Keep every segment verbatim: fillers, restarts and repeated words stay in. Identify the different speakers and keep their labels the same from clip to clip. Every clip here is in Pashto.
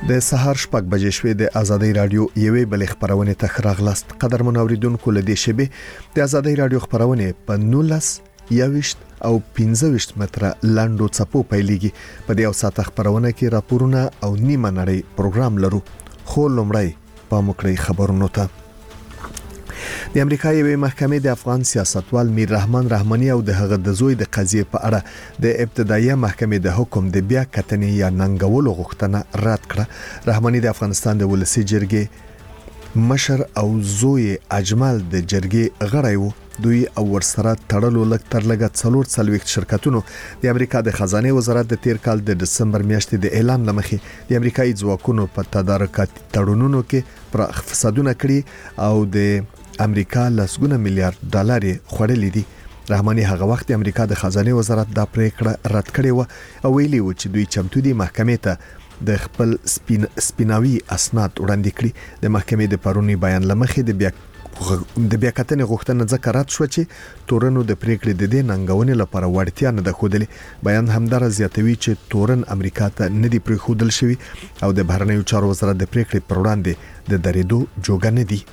Speaker 1: د سهار شپږ بجې شوې د ازادي رادیو یوې بل خبرونه ته راغلاست. قدرمن اوریدونکو له دې شبي د ازادي رادیو خبرونه په نولس یوشت او پنځه ویشت متره لاندو چپو پیلېږي. په دې او ساعت خبرونه کې راپورونه او نیمه نړۍ پروګرام لرو. خو لومړی په مکړی خبرونو ته د امریکا یوې محکمې د افغان سیاستوال میر رحمان رحماني او د هغه د زوی د قضیې په اړه د ابتدایي محکمې د حکم د بیا کتنې یا ننګولو غوښتنه رد کړه. رحماني د افغانستان د ولسی جرګې مشر او زوی اجمل د جرګې غړی وو. دوی او ورسره تړلو لک تر لګه څلور څلويخت شرکتونو د امریکا د خزانه وزارت د تیر کال د دسمبر میاشتې د اعلان لمخې د امریکایي ځواکونو په تدارکات تړونونو کې پر فسادونه کړی او د امریکا لسګونه میلیارډ ډالر خوړلې دي. رحماني هغه وخت د امریکا د خزانه وزارت د پریکړه رد کړې و او ویلي و چې دوی چمتو دي محکمې ته د خپل سپین سپیناوي اسناد وړاندې کړي. د محکمې د پرونی بیان لمخې د بیا د بیا کتنې غوښتنه ځکه رد شو چې تورنو د پریکړې د دې ننګونې لپاره وړتیا نه ده ښودلې. بیان همدار زیاتوي چې تورن امریکا ته نه دی پریښودل شوی او د بهرنیو چارو وزارت د پریکړې پر وړاندې د درېدو جوګه نه دی.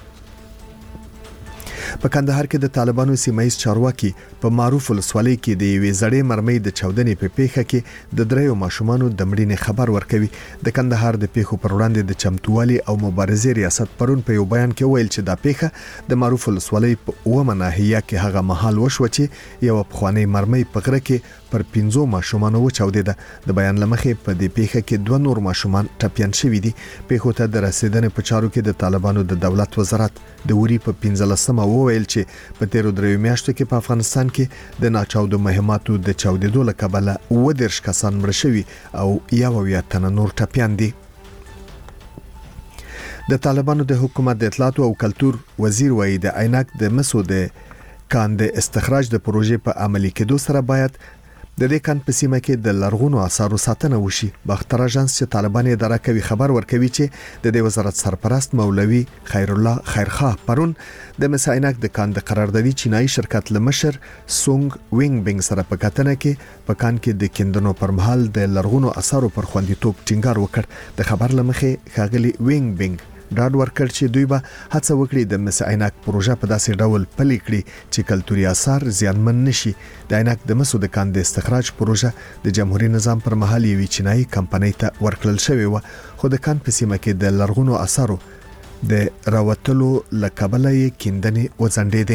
Speaker 1: په کندهار کې د طالبانو سیمایي چارواکي په معروف ولسوالۍ کې د یوې زړې مرمۍ د چاودنې په پیښه کې د دریو ماشومانو د مړینې خبر ورکوي. د کندهار د پیښو پر وړاندې د چمتووالي او مبارزې ریاست پرون په یو بیان کې ویل چې دا پیښه د معروف ولسوالۍ په اومه ناحیه کې هغه مهال وشو چې یو افغاني مرمۍ په غره کې پر پنځو ماشومانو وچاودېده. د بیان لمخې په دې پیښه کې دوه نور ماشومان ټپيان شوي دي. پیښو ته د رسیدنې په چارو کې د طالبانو د دولت وزارت د وری په پنځلسمه وویل چې په تیرو دریو میاشتو کې په افغانستان کې د ناچاودو مهماتو د چاودېدو له کبله اووه دېرش کسان مړه شوي او یو اویا تنه نور ټپيان دي. د طالبانو د حکومت د اطلاعات او کلتور وزیر وایي د عینک د مسو د کان د استخراج د پروژې په عملي کېدو سره باید د دې کان په سیمه کې د لرغونو آثارو ساتنه وشي. باختر اژانس چې طالبان اداره کوي خبر ورکوي چې د دې وزارت سرپرست مولوي خیر الله خیرخواه پرون د مساینک د کان د قراردادي چینایي شرکت لمشر سونګ وینګ بنګ سره په کتنه کې په کان کې د کیندنو پر مهال د لرغونو آثارو پر خوندیتوب ټینګار وکړ. د خبر لمخې ښاغلي وینګ بنګ ډاډ ورکړ چې دوی به هڅه وکړي د مس عینک پروژه په داسې ډول پلي کړي چې کلتوري آثار زیانمن نشي. د عینک د مسو د کان د استخراج پروژه د جمهوریت نظام پر مهال یوې چینایي کمپنۍ ته ورکړل شوې و، خو د کان په سیمه کې د لرغونو آثارو د راوتلو لکبله یې کیندنې وځنډېدې.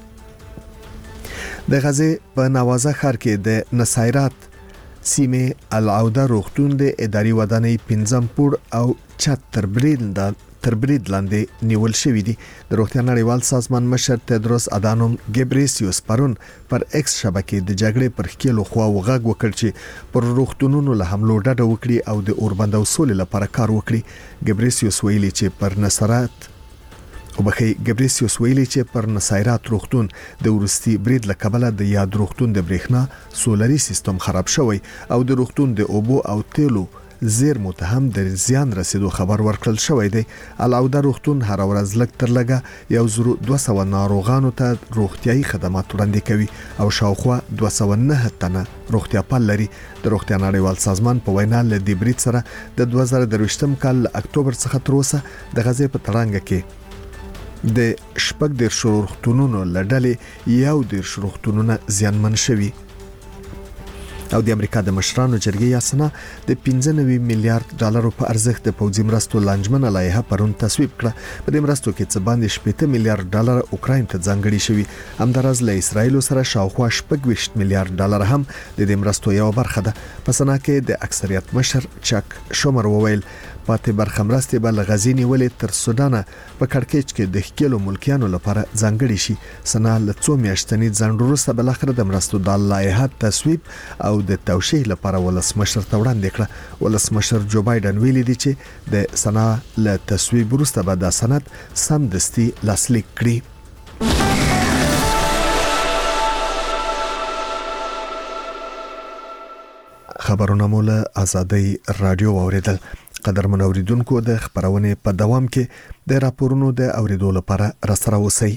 Speaker 1: د غزې په نوازه ښار کې د نصایرات سیمه العوده روغتون د اداري ودانۍ پنځم پوړ او چت تر برید تر برید لاندې نیول شوې دي. د روغتیا نړیوال سازمان مشر تدروس ادانوم ګبریسیوس پرون پر ایکس شبکې د جګړې پر خېلو خوا وغږ وکړ چې پر روغتونونو له حملو ډډه وکړي او د اوربند او سولې لپاره کار وکړي. ګبریسیوس ویلي چې پر نصرات او بخي ګبریسیوس ویلي چې پر نصایرات روغتون د ورستي برید له کبله د یاد روغتون د برېښنا سولري سیستم خراب شوی او د روغتون د اوبو او تیلو زیر متهم د زیان رسیدو خبر ورکړل شوی دی. العوده روغتون هر ورځ لږ تر لږه یو زر دوه سوه ناروغانو ته روغتيایي خدمات وړاندې کوي او شاوخوا دوه سوه نه تنه روغتیا پال لري. د روغتیا نړیوال سازمان په وینا له دې برید سره د دوه زره درویشتم کال اکتوبر څخه تر اوسه د غزې په تړانګه کې د شپږ دېرش روغتونونو له ډلې یو دېرش روغتونونه زیانمن شوي. او د امریکا د مشرانو جرګې یاسنا د پنځه نوي میلیارډ ډالرو په ارزښت د پوځي مرستو لانجمنه لایحه پرون تصویب کړه. په دې مرستو کې څه باندې شپږ میلیارډ ډالر اوکراین ته ځانګړي شوي. همدارس له اسرایل سره شاوخوا شپږ ویشت میلیارډ ډالر هم د دې مرستو یو برخه ده. په سنا کې د اکثریت مشر چک شومر وویل پاتې برخه مرستې به له غزې نیولې تر سودان په کړکېچ کې د خپل ملکیانو لپاره ځانګړي شي. سنا له څو میاشتنی ځنډ وروسته بل اخر د مرستو د لایحه تصویب او د توشیح لپاره ولسمشر ته وړاندې کړه. ولسمشر جو بایدن ویلي دی چې د سنا له تصویب وروسته به د سند سمدستي لاسلیک کړي. خبرونه مو له ازادي رادیو اوریدل. قدرمن اوریدونکو د خبرونه په دوام کې د راپورونو د اوریدو لپاره راسره اوسئ.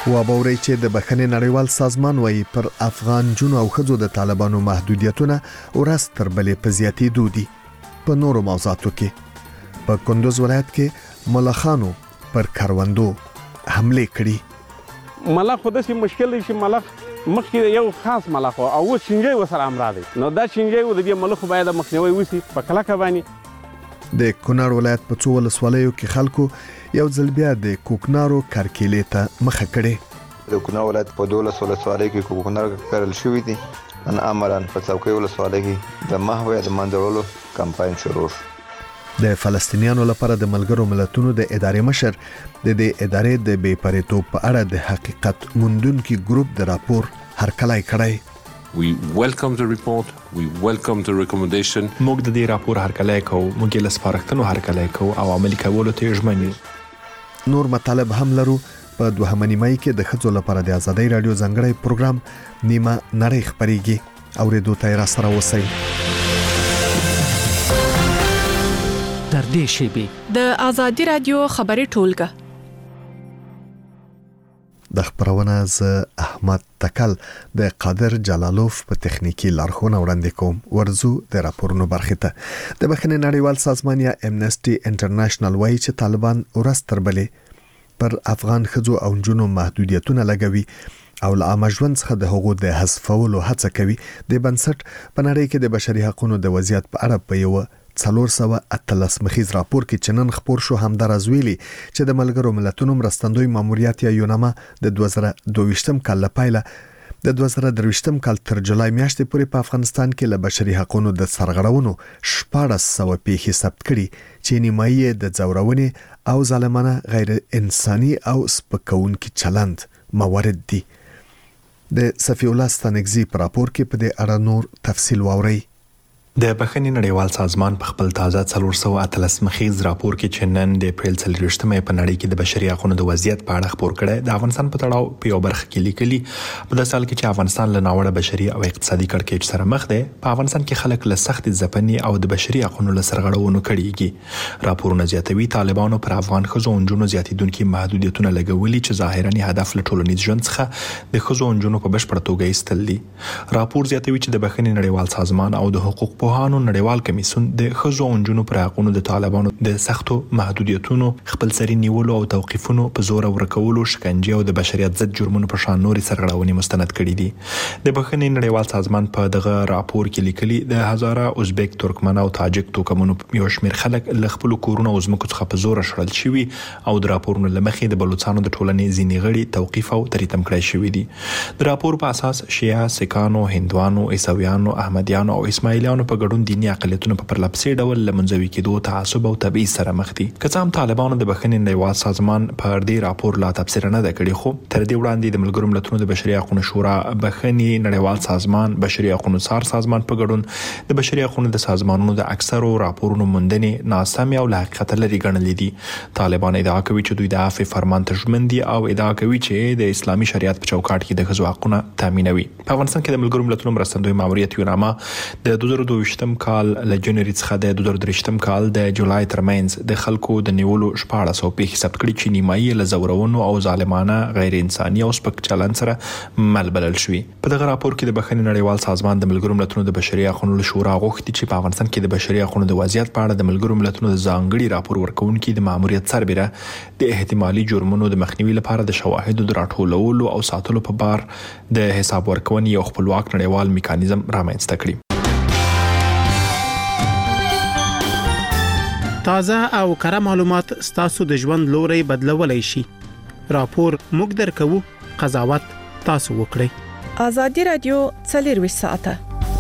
Speaker 1: وابوري چې د بخښنې نړیوال سازمان وايي پر افغان جنو او خځو د طالبانو محدودیتونه ورځ تر بلې په زیاتېدو دي. په نورو موضوعاتو کې په کندوز ولایت کې ملخانو پر کاروندو حمله کړې.
Speaker 2: ملخ خو داسې مشکل دی چې ملخ مخکې یو خاص ملخ او اوس شینجی وسره امرا دی، نو دا شینجی و د دې ملخ باید مخنیوي وسی په کلکه باندې.
Speaker 1: د کونړ ولایت په څو ولسوالیو کې خلکو یو ځل بیا د کوکنارو کارکېلې ته مخه کړې.
Speaker 3: د کونړ ولایت په دولس ولسوالۍ کې کوکنار کرل شوی دي، ان عملاً په څوکۍ ولسوالۍ کې د محو د منځولو کمپاین شروع شو.
Speaker 1: د فلسطینیانو لپاره د ملګرو ملتونو د ادارې مشر د دې ادارې د بې پرېتوب په اړه د حقیقت موندونکي ګروپ د راپور هرکلی کړی.
Speaker 4: We welcome the report. We welcome the recommendation.
Speaker 5: موږ د دې راپور هرکلی کوو، موږ یې له سپارښتنو هرکلی کوو او عملي کولو ته ژمن یو.
Speaker 1: نور مطالب هم لرو. په دوهمه نیمایي کې د ښځو لپاره د ازادۍ رادیو ځانګړی پروګرام نیمه نړۍ خپرېږي. اورېدو ته یې راسره اوسئ.
Speaker 6: تر دې شیبې
Speaker 7: د ازادي رادیو خبري ټولګه
Speaker 1: د خبرونه ز احمد تکل د قادر جلالوف په تخنیکی لارښوونه وړاندې کوم. ورزو د راپورونو برخه ته د بخښنې نړیوال سازمان یا امنسټي انټرنیشنل وايي چې طالبان ورځ تر بلې پر افغان ښځو او نجونو محدودیتونه لګوي او له عامه ژوند څخه د حقوقو د حذفولو هڅه کوي. د بنسټ په نړۍ کې د بشري حقوقو د وضعیت په اړه په یو څلور سوه اتلس مخیز راپور کې چنن خبر شو همدارز ویلي چې د ملګرو ملتونو مرستندوی ماموریت یا یونما د دوه زره دوه ویشتم کال لپاره د دوه زره درې ویشتم کال تر جولای میاشتې پورې په افغانستان کې له بشري حقوقو د سرغړونو شپاړس سوه پیښې ثبت کړي چې نیمایي د ځورونې او ظالمانه غیر انساني او سپکونکي چلند موارد دي. د صفی الله ستانکزی په راپور کې په دې اړه نور تفصیل واورئ.
Speaker 5: د بخښنې نړیوال سازمان په خپل تازه څلور سوه اتلس مخیز راپور کې چې نن د اپریل څلوېښتمې په نړۍ کې د بشري حقوقو د وضعیت په اړه خبر کړی، د افغانستان په تړاو په یو برخه کې لیکلي په داسې حال کې چې افغانستان له ناوړه بشري او اقتصادي کړکېچ سره مخ دی، په افغانستان کې خلک له سختې ځپنې او د بشري حقوقو له سرغړونو کړيږي. راپورونه زیاتوي طالبانو پر افغان ښځو او نجونو زیاتېدونکي محدودیتونه لګولي چې ظاهرا هدف له ټولنیز ژوند څخه د ښځو او نجونو په بشپړه توګه ایستل دي. راپور زیاتوي چې د بخښنې نړیوال سازمان او د حقوق پوهانو نړیوال کمیسیون د ښځو او نجونو پر حقوقو د طالبانو د سختو محدودیتونو، خپلسري نیولو او توقیفونو په زور ورکولو، شکنجه او د بشریت ضد جرمونو په شان نورې سرغړونې مستند کړي دي. د بخښنې نړیوال سازمان په دغه راپور کې لیکلي د هزاره، ازبک، ترکمن او تاجک توکمونو یو شمېر خلک له خپلو کورونو او ځمکو څخه په زور شړل شوي او د راپورونو له مخې د بلوچستان د ټولنې ځینې غړي توقیف او تریتم کړای شوي دي. د راپور په اساس شیعه، سکانو، هندوانو، عیسویانو، احمدیانو او اسماعیلیانو په ګډون دیني اقلیتونو په پرلپسې ډول له منځوي کېدو، تعصب او تبعیض سره مخ دي. که څه هم طالبانو د بخښنې نړیوال سازمان پر دې راپور لا تبصره نه ده کړې، خو تر دې وړاندې د ملګرو ملتونو د بشري حقوقو شورا، بخښنې نړیوال سازمان، بشري حقوقو څار سازمان په ګډون د بشري حقوقو د سازمانونو د اکثرو راپورونو موندنې ناسمې او له حقیقت لرې ګڼلې دي. طالبان ادعا کوي چې دوی د عفو فرمان ته ژمن دي او ادعا کوي چې د اسلامي شریعت په چوکاټ کې د ښځو حقونه تامینوي. په افغانستان کې د ملګرو ملتونو مرستندوی ماموریت یونما د دوه زره دوه ویشتم کال له جنوري څخه د دوه زره درې ویشتم کال د جولای ترمنځ د خلکو د نیولو شپاړس سوه پیښې ثبت کړي چې نیمایي له ځورونو او ظالمانه غیر انساني او سپک چلند سره مل بلل شوي. په دغه راپور کې د بخښنې نړیوال سازمان د ملګرو ملتونو د بشري حقوقو شورا غوښتي چې په افغانستان کې د بشري حقوقو د وضعیت په اړه د ملګرو ملتونو د ځانګړي راپور ورکونکي د ماموریت سربېره د احتمالي جرمونو د مخنیوي لپاره د شواهدو د راټولولو او ساتلو په بار د حساب ورکونې یو خپلواک نړیوال میکانیزم رامنځته کړي.
Speaker 6: تازه او کره معلومات ستاسو د ژوند لوري بدلولای شي. راپور موږ درکو، قضاوت تاسو وکړئ.
Speaker 7: ازادي رادیو څلورویشت ساعته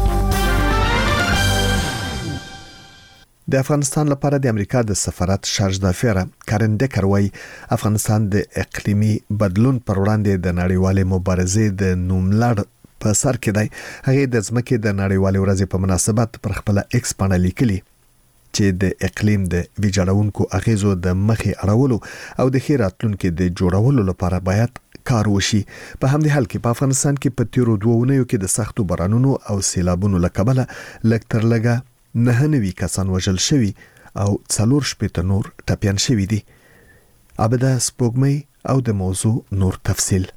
Speaker 1: د افغانستان لپاره د امریکا د سفارت شارج دافیر کارن ډیکر وايي افغانستان د اقلیمي بدلون پر وړاندې د نړیوالې مبارزې د نوملړ په سر کې دی. هغه د ځمکې د نړیوالې ورځې په مناسبت پر خپل ایکس باندې لیکلي چې د اقلیم د ویجاړونکو اغیزو د مخې اړولو او د ښه راتلونکي د جوړولو لپاره باید کار وشي. په همدې حال کې په افغانستان کې په تیرو دوه اونیو کې د سختو بارانونو او سیلابونو له کبله لږ تر لږه نه نوي کسان وژل شوي او څلور شپېته نور ټپیان شوي دي. عبده سپوږمۍ او د موضوع نور تفصيل.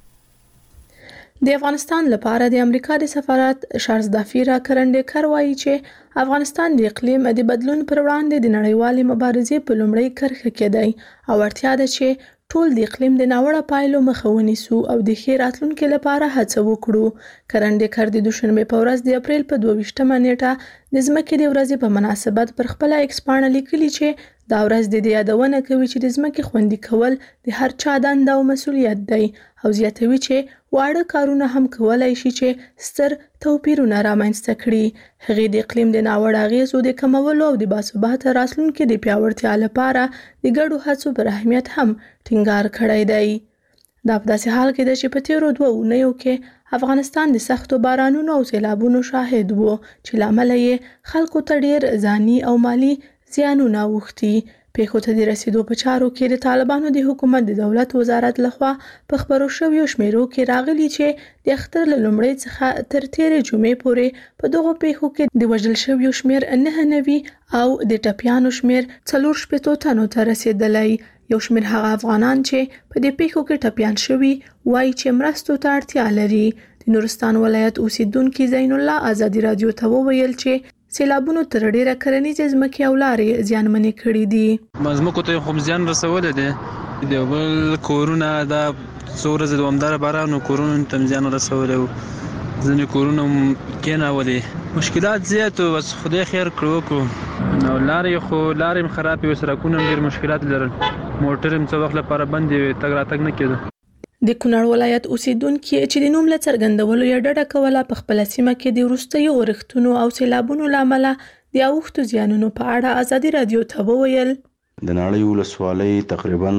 Speaker 8: د افغانستان لپاره د امریکا د سفارت شارلز دافیرا کرنډیکر وایي چې افغانستان د اقلیم د بدلون پر وړاندې د نړیوالې مبارزې په لومړۍ کرښه کې دی او اړتیا ده چې ټول د اقلیم د ناوړه پایلو مخه ونیسو او د ښې راتلونکي لپاره هڅه وکړو. کرنډیکر د دوشنبه په ورځ د اپریل په دوه ویشتمه نیټه د ځمکې د ورځې په مناسبت پر خپل ایکس پاڼه لیکلي چې دا ورځ د دې یادونه کوي چې د ځمکې خوندي کول د هر چا دنده او مسؤلیت دی او زیاتوي چې واړه کارونه هم کولای شي چې ستر توپیرونه رامنځته کړي. هغې د اقلیم د ناوړه اغیزو د کمولو او د باثباته راتلونکي د پیاوړتیا لپاره د ګډو هڅو پر اهمیت هم ټینګار کړی دی. دا په داسې حال کې ده چې په تیرو دوه اونیو کې افغانستان د سختو بارانونو او سیلابونو شاهد وو چې له امله یې خلکو ته ډیر ځاني او مالی زیانونه اوښتي. پیښو ته د رسیدو په چارو کې د طالبانو د حکومت د دولت وزارت لخوا په خبرو شویو شمیرو کې راغلي چې د اختر له لومړۍ څخه تر تیرې جمعې پورې په دغو پیښو کې د وژل شویو شمیر نه نوي او د ټپیانو شمیر څلور شپېتو تنو ته رسیدلی. یو شمیر هغه افغانان چې په دې پیښو کې ټپیان شوي وایي چې مرستو ته اړتیا لري. د نورستان ولایت اوسیدونکي زین الله ازادي رادیو ته وویل چې سیلابونو تر ډیره کرنیزې ځمکې او لارې زیانمنې کړي دي.
Speaker 9: مزمکو ته خو زیان رسولی دی د بل کورونه دا څو ورځې دوامداره باران و کورونو ته زیان رسولی و ځینې کورونه کېنولي مشکلات زیات و بس خدای خیر کړو وکړو نو لارې خو لارې هم خرابې وې سړکونه هم ډېر مشکلات لرل موټر هم څه وخت لپاره بندې وې تګ راتګ نه کېده.
Speaker 8: د کونړ ولایت اوسیدونکي چې د نوم له څرګندولو یې ډډه کوله په خپله سیمه کې د وروستیو اورښتونو او سیلابونو له امله د اوښتو زیانونو په اړه ازادي رادیو ته وویل.
Speaker 10: د نړۍ ولسوالۍ تقریبا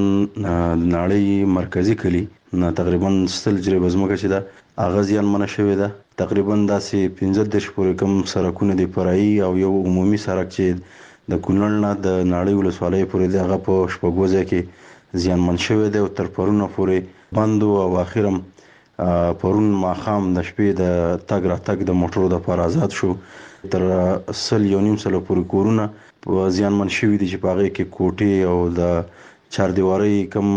Speaker 10: د نړۍ مرکزی کلی نه تقریبا ستل جریبه ځمکه چې ده هغه زیانمنه شوې ده. تقریبا داسې پنځه دېرش پورې کم سړکونه د فرعي او یو عمومي سړک چې د کونړ نه د نړۍ ولسوالۍ پورې دی هغه په شپږو ځای کې زیانمن شوی دی او تر پرونه پورې بند او اخرم پرون ماښام د شپې د تګ راتګ د موټرو لپاره آزاد شو. تر سل یو نیم سلو پورې کورونه زیانمن شوي دي چې په هغې کې کوټې او د چاردیوارۍ کم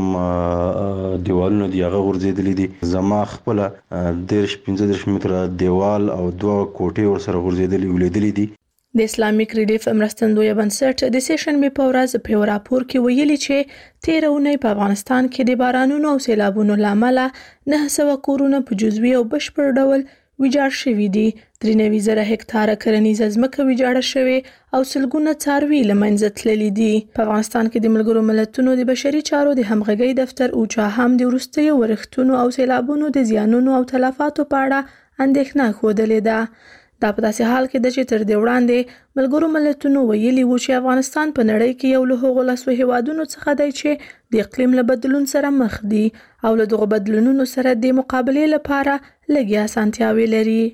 Speaker 10: دیوالونه دي هغه غورځېدلي دي. زما خپله دېرش پنځه دېرش متره دیوال او دوه کوټې ورسره غورځېدلي ولیدلي دي.
Speaker 8: د اسلامیک ریلیف مرستندویه بنسټ د سې شنبې په ورځ په یو راپور کې ویلي چې تېره اونۍ په افغانستان کې د بارانونو او سیلابونو له امله نهه سوه کورونه په جزوي او بشپړ ډول ویجاړ شوي دي. درې نوي زره هکتاره کرنیزه ځمکه ویجاړه شوې او سلګونه څاروي له منځه تللي دي. په افغانستان کې د ملګرو ملتونو د بشري چارو د همغږۍ دفتر اوچا هم د وروستیو ورښتونو او سیلابونو د زیانونو او تلفاتو په اړه اندېښنه ښودلې ده. دا په داسې حال کې ده چې تر دې وړاندې ملګرو ملتونو ویلي وو چې افغانستان په نړۍ کې یو له هغو لسو هیوادونو څخه دی چې د اقلیم له بدلون سره مخ دي او له دغو بدلونونو سره د مقابلې لپاره لږې اسانتیاوې لري.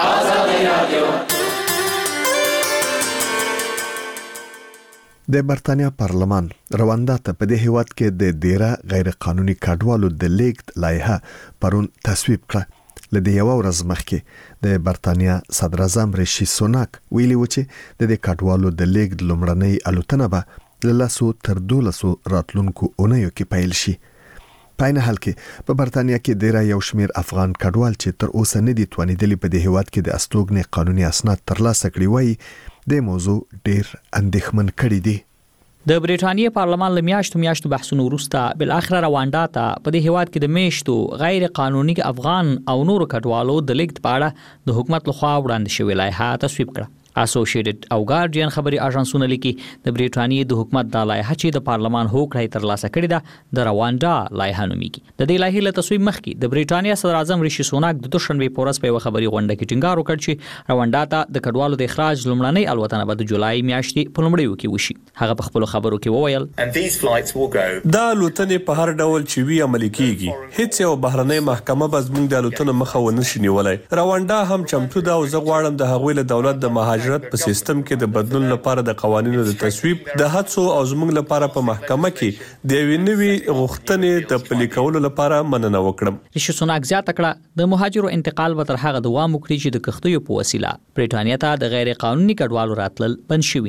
Speaker 1: د برتانیا پارلمان رواندا ته په دې هیواد کې د ډیره غیر قانوني کډوالو د لیږد لایحه پرون تصویب کړه. لدې یو ورځ مخکې د برتانیا صدر اعظم ریشي سوناک ویلي و چې د دې کډوالو د لیږد لومړنۍ الوتنه به له لسو تر دولسو راتلونکو اونیو کې پیل شي. په عین حال کې په برتانیا کې ډیره یو شمیر افغان کډوال چې تر اوسه نه دي توانیدلي په دې هیواد کې د استوګنې قانوني اسناد ترلاسه کړي وایي د موضوع ډیر اندېښمن کړي دي.
Speaker 11: د بریټانیا پارلمان له میاشتو میاشتو بحثونو وروسته بل اخر رواندا ته په دې هیواد کې د میشتو غیر قانوني افغان او نورو کډوالو د لیږد په اړه د حکومت لخوا وړاندې شوې لایحه تصویب کړه. اسوسییټډ او ګارډین خبري اژانسونه لیکي د بریټانیا د حکومت د لایحه چې د پارلمان هوکړه ترلاسه کړې ده د رواندا لایحه نومیږي. د دې لایحې له تصویب مخکې د بریټانیا صدر اعظم ریشي سوناک د دوشنبه په ورځ په یو خبري غونډه کې ټینګار وکړ چې رواندا ته د کډوالو د اخراج لومړنۍ الوتنه به د جولای میاشتې په لومړیو کې وشي. هغه په خپل خبرو کې وویل
Speaker 12: دا الوتنې په هر ډول چې وی عملي کیږي هیڅ یو بهرنۍ محکمه به زموږ د الوتنو مخه ونه شي نیولای. رواندا هم چمتو ده او زه غواړم د هغوی له دولت د مهاجرت په سیستم کې د بدلون لپاره د قوانینو د تصویب د هڅو او زموږ لپاره په محکمه کې د یوې نوې غوښتنې د پلي کولو لپاره مننه وکړم.
Speaker 11: ریشي سوناک زیاته کړه د مهاجرو انتقال به تر هغه دوام وکړي چې د کښتیو په وسیله بریټانیا ته د غیر قانوني کډوالو راتلل بند شوي نه وي.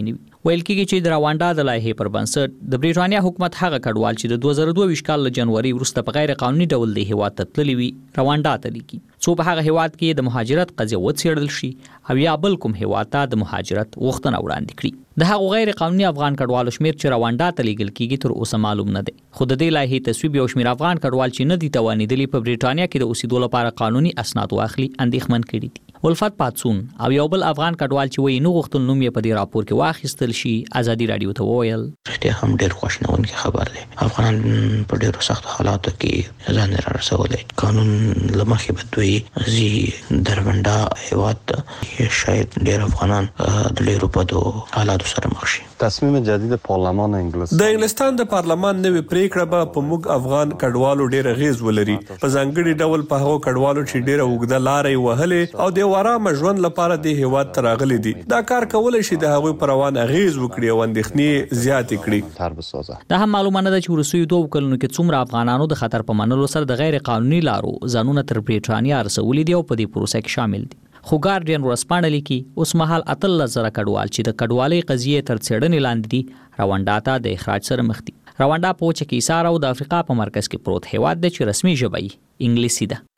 Speaker 11: ویل کېږي چې د رواندا د لایحې پر بنسټ د بریټانیا حکومت هغه کډوال چې د دوه زره دوه ویشت کال له جنوري وروسته په غیر قانوني ډول د هیواد ته تللي وي رواندا ته لیکي څو په هغه هیواد کې د مهاجرت قضیه وڅېړل شي او یا بل کوم هیواد ته د مهاجرت غوښتنه وړاندې کړي. د هغو غیر قانوني افغان کډوالو شمیر چې رواندا ته لیږل کېږي تر اوسه معلوم نه دی، خو د دې لایحې تصویب یو شمیر افغان کډوال چې نه دي توانېدلي په بریټانیا کې د اوسېدو لپاره قانوني اسناد واخلي اندېښمن کړي دي. ولفت پاتسون او یو بل افغان کډوال چې وایي نو غوښتل نوم یې په دې راپور کې واخیستل شي ازادي رادیو ته وویل
Speaker 13: رښتیا هم ډېر خوشنونکی خبر دی. افغانان په ډېرو سختو حالاتو کې ځان را رسولی، قانون له مخې به دوی ځي دربنده هېواد ته، شاید ډېر افغانان د ډېرو بدو حالاتو سره مخ شي.
Speaker 10: تصمیم جدید پارلمان انګلستان
Speaker 12: د انګلستان د پارلمان نوې پریکړه به په موږ افغان کډوالو ډېر غیز ولري، په ځانګړي ډول په هغو کډوالو چې ډېره اوږده لارې وهلې او د ورامه ژوند لپاره د هیواد ته راغلي دي. دا کار کولای شي د هغوی پر روان اغیز وکړي او اندېښنې زیاتې کړي.
Speaker 11: دا هم معلومه نه ده چې وروستیو دوه کلونو کې څومره افغانانو د خطر په منلو سره د غیر قانوني لارو ځانونه تر بریټانیا رسولي دي او په دې پروسه کې شامل دي. خو ګارډین ورسپاڼه لیکي اوس مهال اتلس زره کډوال چې د کډوالۍ قضیې تر څېړنې لاندې دي رواندا ته د اخراج سره مخ دي. رواندا په وچه کې ایسار او د افریقا په مرکز کې پروت هیواد دی چې رسمي ژبه یې انګلیسي ده.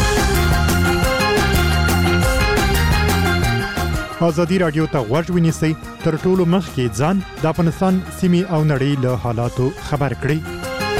Speaker 14: ازادي رادیو ته غوږ ونیسئ تر ټولو مخکې ځان د افغانستان سیمې او نړۍ له حالاتو خبر کړئ.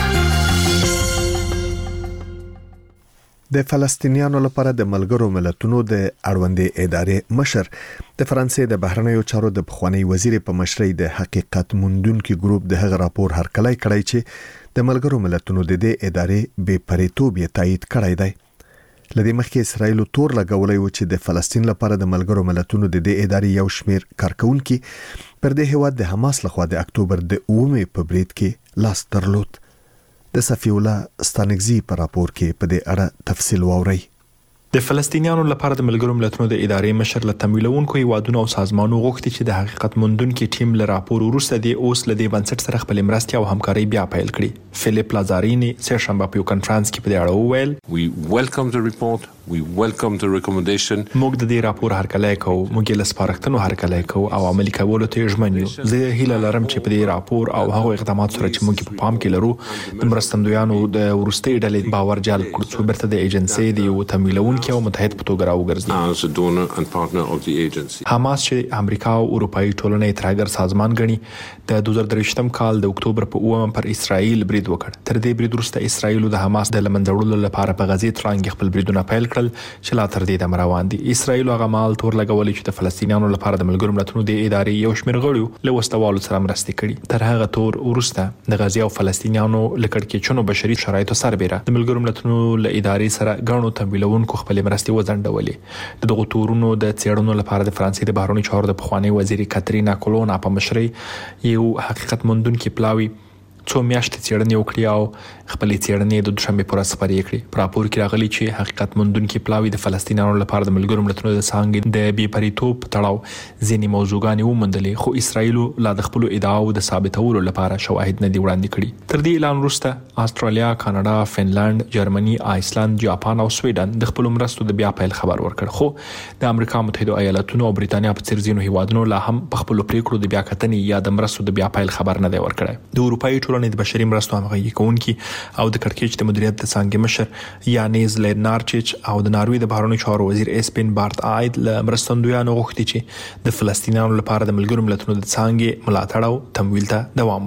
Speaker 1: د فلسطینیانو لپاره د ملګرو ملتونو د اړوندې ادارې مشر د فرانسې د بهرنیو چارو د پخوانی وزیر په مشرۍ د حقیقت موندونکو ګروپ د هغه راپور هرکلی کړی چې د ملګرو ملتونو د دې ادارې بې پریتوب یې تایید کړی دی. لدې مخکې اسرائیل تور لګولای و چې د فلسطین لپاره د ملګرو ملتونو د دې ادارې یو شمیر کارکونکو پر دې هیواد د حماس لخوا د اکتوبر د اومې په برید کې لاس درلود. د صفی الله ستانګزی په راپور کې په دې اړه تفصیل واوري.
Speaker 5: د فلسطینیانو لپاره د ملګرو ملتونو د ادارې مشر له تمویلونکو هیوادونو او سازمانونو غوښتي چې د حقیقت موندونکو ټیم له راپور وروسته د اوس له دې بنسټ سره خپل مرستې او همکاري بیا پیل کړي. فلیپ لازارینی سه شنبه په کانفرنس کې په دې اړه وویل
Speaker 4: We welcome the report. We welcome the recommendation.
Speaker 5: موږ د دې راپور هرکلی کوو، موږ یې له سپارښتنو هرکلی کوو او عملي کولو ته ژمن یو. زه هیله لرم چې په دې راپور او هغو اقداماتو سره چې موږ په پام کې لرو د مرستندویانو د وروستۍ ډلې باور جلب کړو چې بیرته د ایجنسۍ د یو تمویلونکي او متحد په توګه راوګرځي.
Speaker 4: As a donor and partner of the agency.
Speaker 5: حماس چې امریکا او اروپאי ټولنې ترګر سازمان غني د دوه زره درویشتم کال د اکتوبر په اووم پر اسرائیل برید وکړ. تر دې برید وروسته اسرائیل د حماس د لمنځوړلو لپاره په غزې ترانګ خپل بریدونه پیل کړل چې لا تر دې د روان دي. اسرائیل هغه مال تور لګولې چې د فلسطینیانو لپاره د ملګرو ملتونو د ادارې یو شمېر غړو له وسوالو سره مرستې کړي. تر هغه تور وروسته د غزې او فلسطینیانو لکړکېچونو بشري شرایطو سربېره د ملګرو ملتونو له ادارې سره غاڼو تمویلونکو خپل مرستې وځنډولې. د دغه تورونو د څېړنو لپاره د فرانسې د بهرنیو چارو د پخوانی وزیر کاترینا کولونا په مشرۍ یو حقیقت موندونکي پلاوی څو میاشتې څېړنې وکړي او خپلې څېړنې د دوشنبې پر ورځ خپرې کړې. په راپور کې راغلي چې حقیقت موندونکي پلاوی د فلسطینیانو لپاره د ملګرو ملتونو د څانګې د بې پریتوب په تړاو ځینې موضوعګانې وموندلې، خو اسرائیل لا د خپلو ادعاو د ثابتولو لپاره شواهد نه دي وړاندې کړي. تر دې اعلان وروسته استرالیا، کاناډا، فنلند، جرمني، آیسلند، جاپان او سویډن د خپلو مرستو د بیا پیل خبر ورکړ، خو د امریکا متحده ایالاتونو او بریتانیا په څېر ځینو هیوادونو لا هم په خپلو پریکړو د بیا کتنې یا د مرستو د بیا پیل خبر نه دی ورکړی. د اروپאי ټولنې د بشري مرستو همغږي کوونکي او د کړکېچ د مدیریت د څانګې مشر یانیز لینارچیچ او د ناروې د بهرنیو چارو وزیر اسپین بارت آید له مرستندویانو غوښتي چې د فلسطینیانو لپاره د ملګرو ملتونو د څانګې ملاتړ او تمویل ته دوام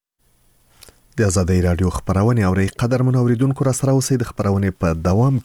Speaker 5: ورکړي.
Speaker 1: د آزادۍ رادیو خبرونه اوري قدرمن اوریدونکو را سره اوسئ. د خبرونه په دوام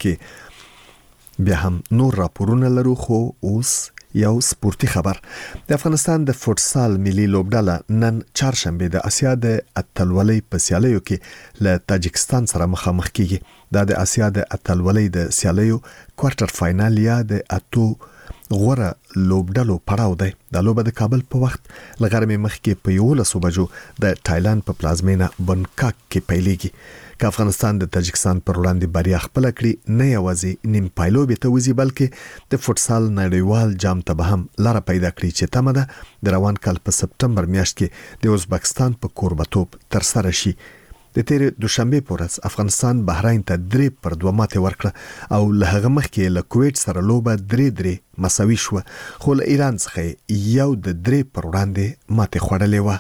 Speaker 1: کې بیا هم نور راپورونه لرو، خو اوس یو سپورتي خبر. د افغانستان د فوتسال ملي لوبډله نن چهارشنبه د اسیا د اتلولۍ په سیالیو کې له تاجکستان سره مخامخ کیږي. دا د اسیا د اتلولۍ د سیالیو کوارټر فائنل یا د اتو غوره لوبډلو پړاو دی. د لوبه د کابل په وخت لغرمې مخکې په یولسو بجو د تایلند په پلازمینه بنکاک کې پیلېږي. که افغانستان د تاجکستان پر وړاندې بریا خپل کړي، نه یوازې نیم پایلوبې ته وځي بلکې د فوتسال نړیوال جام ته به هم لاره پیدا کړي چې تمه ده د روان کال په سپتمبر میاشت کې د ازبکستان په کوربتوب تر سره شي. د تیر دوشنبه پورز افغانستان بحرین ته درې پر دوه ماته ورکړه او له هغه مخکې له کویت سره لوبه درې درې مساوي شو، خو له ایران څخه یو د درې پر وړاندې ماته خوړلې و.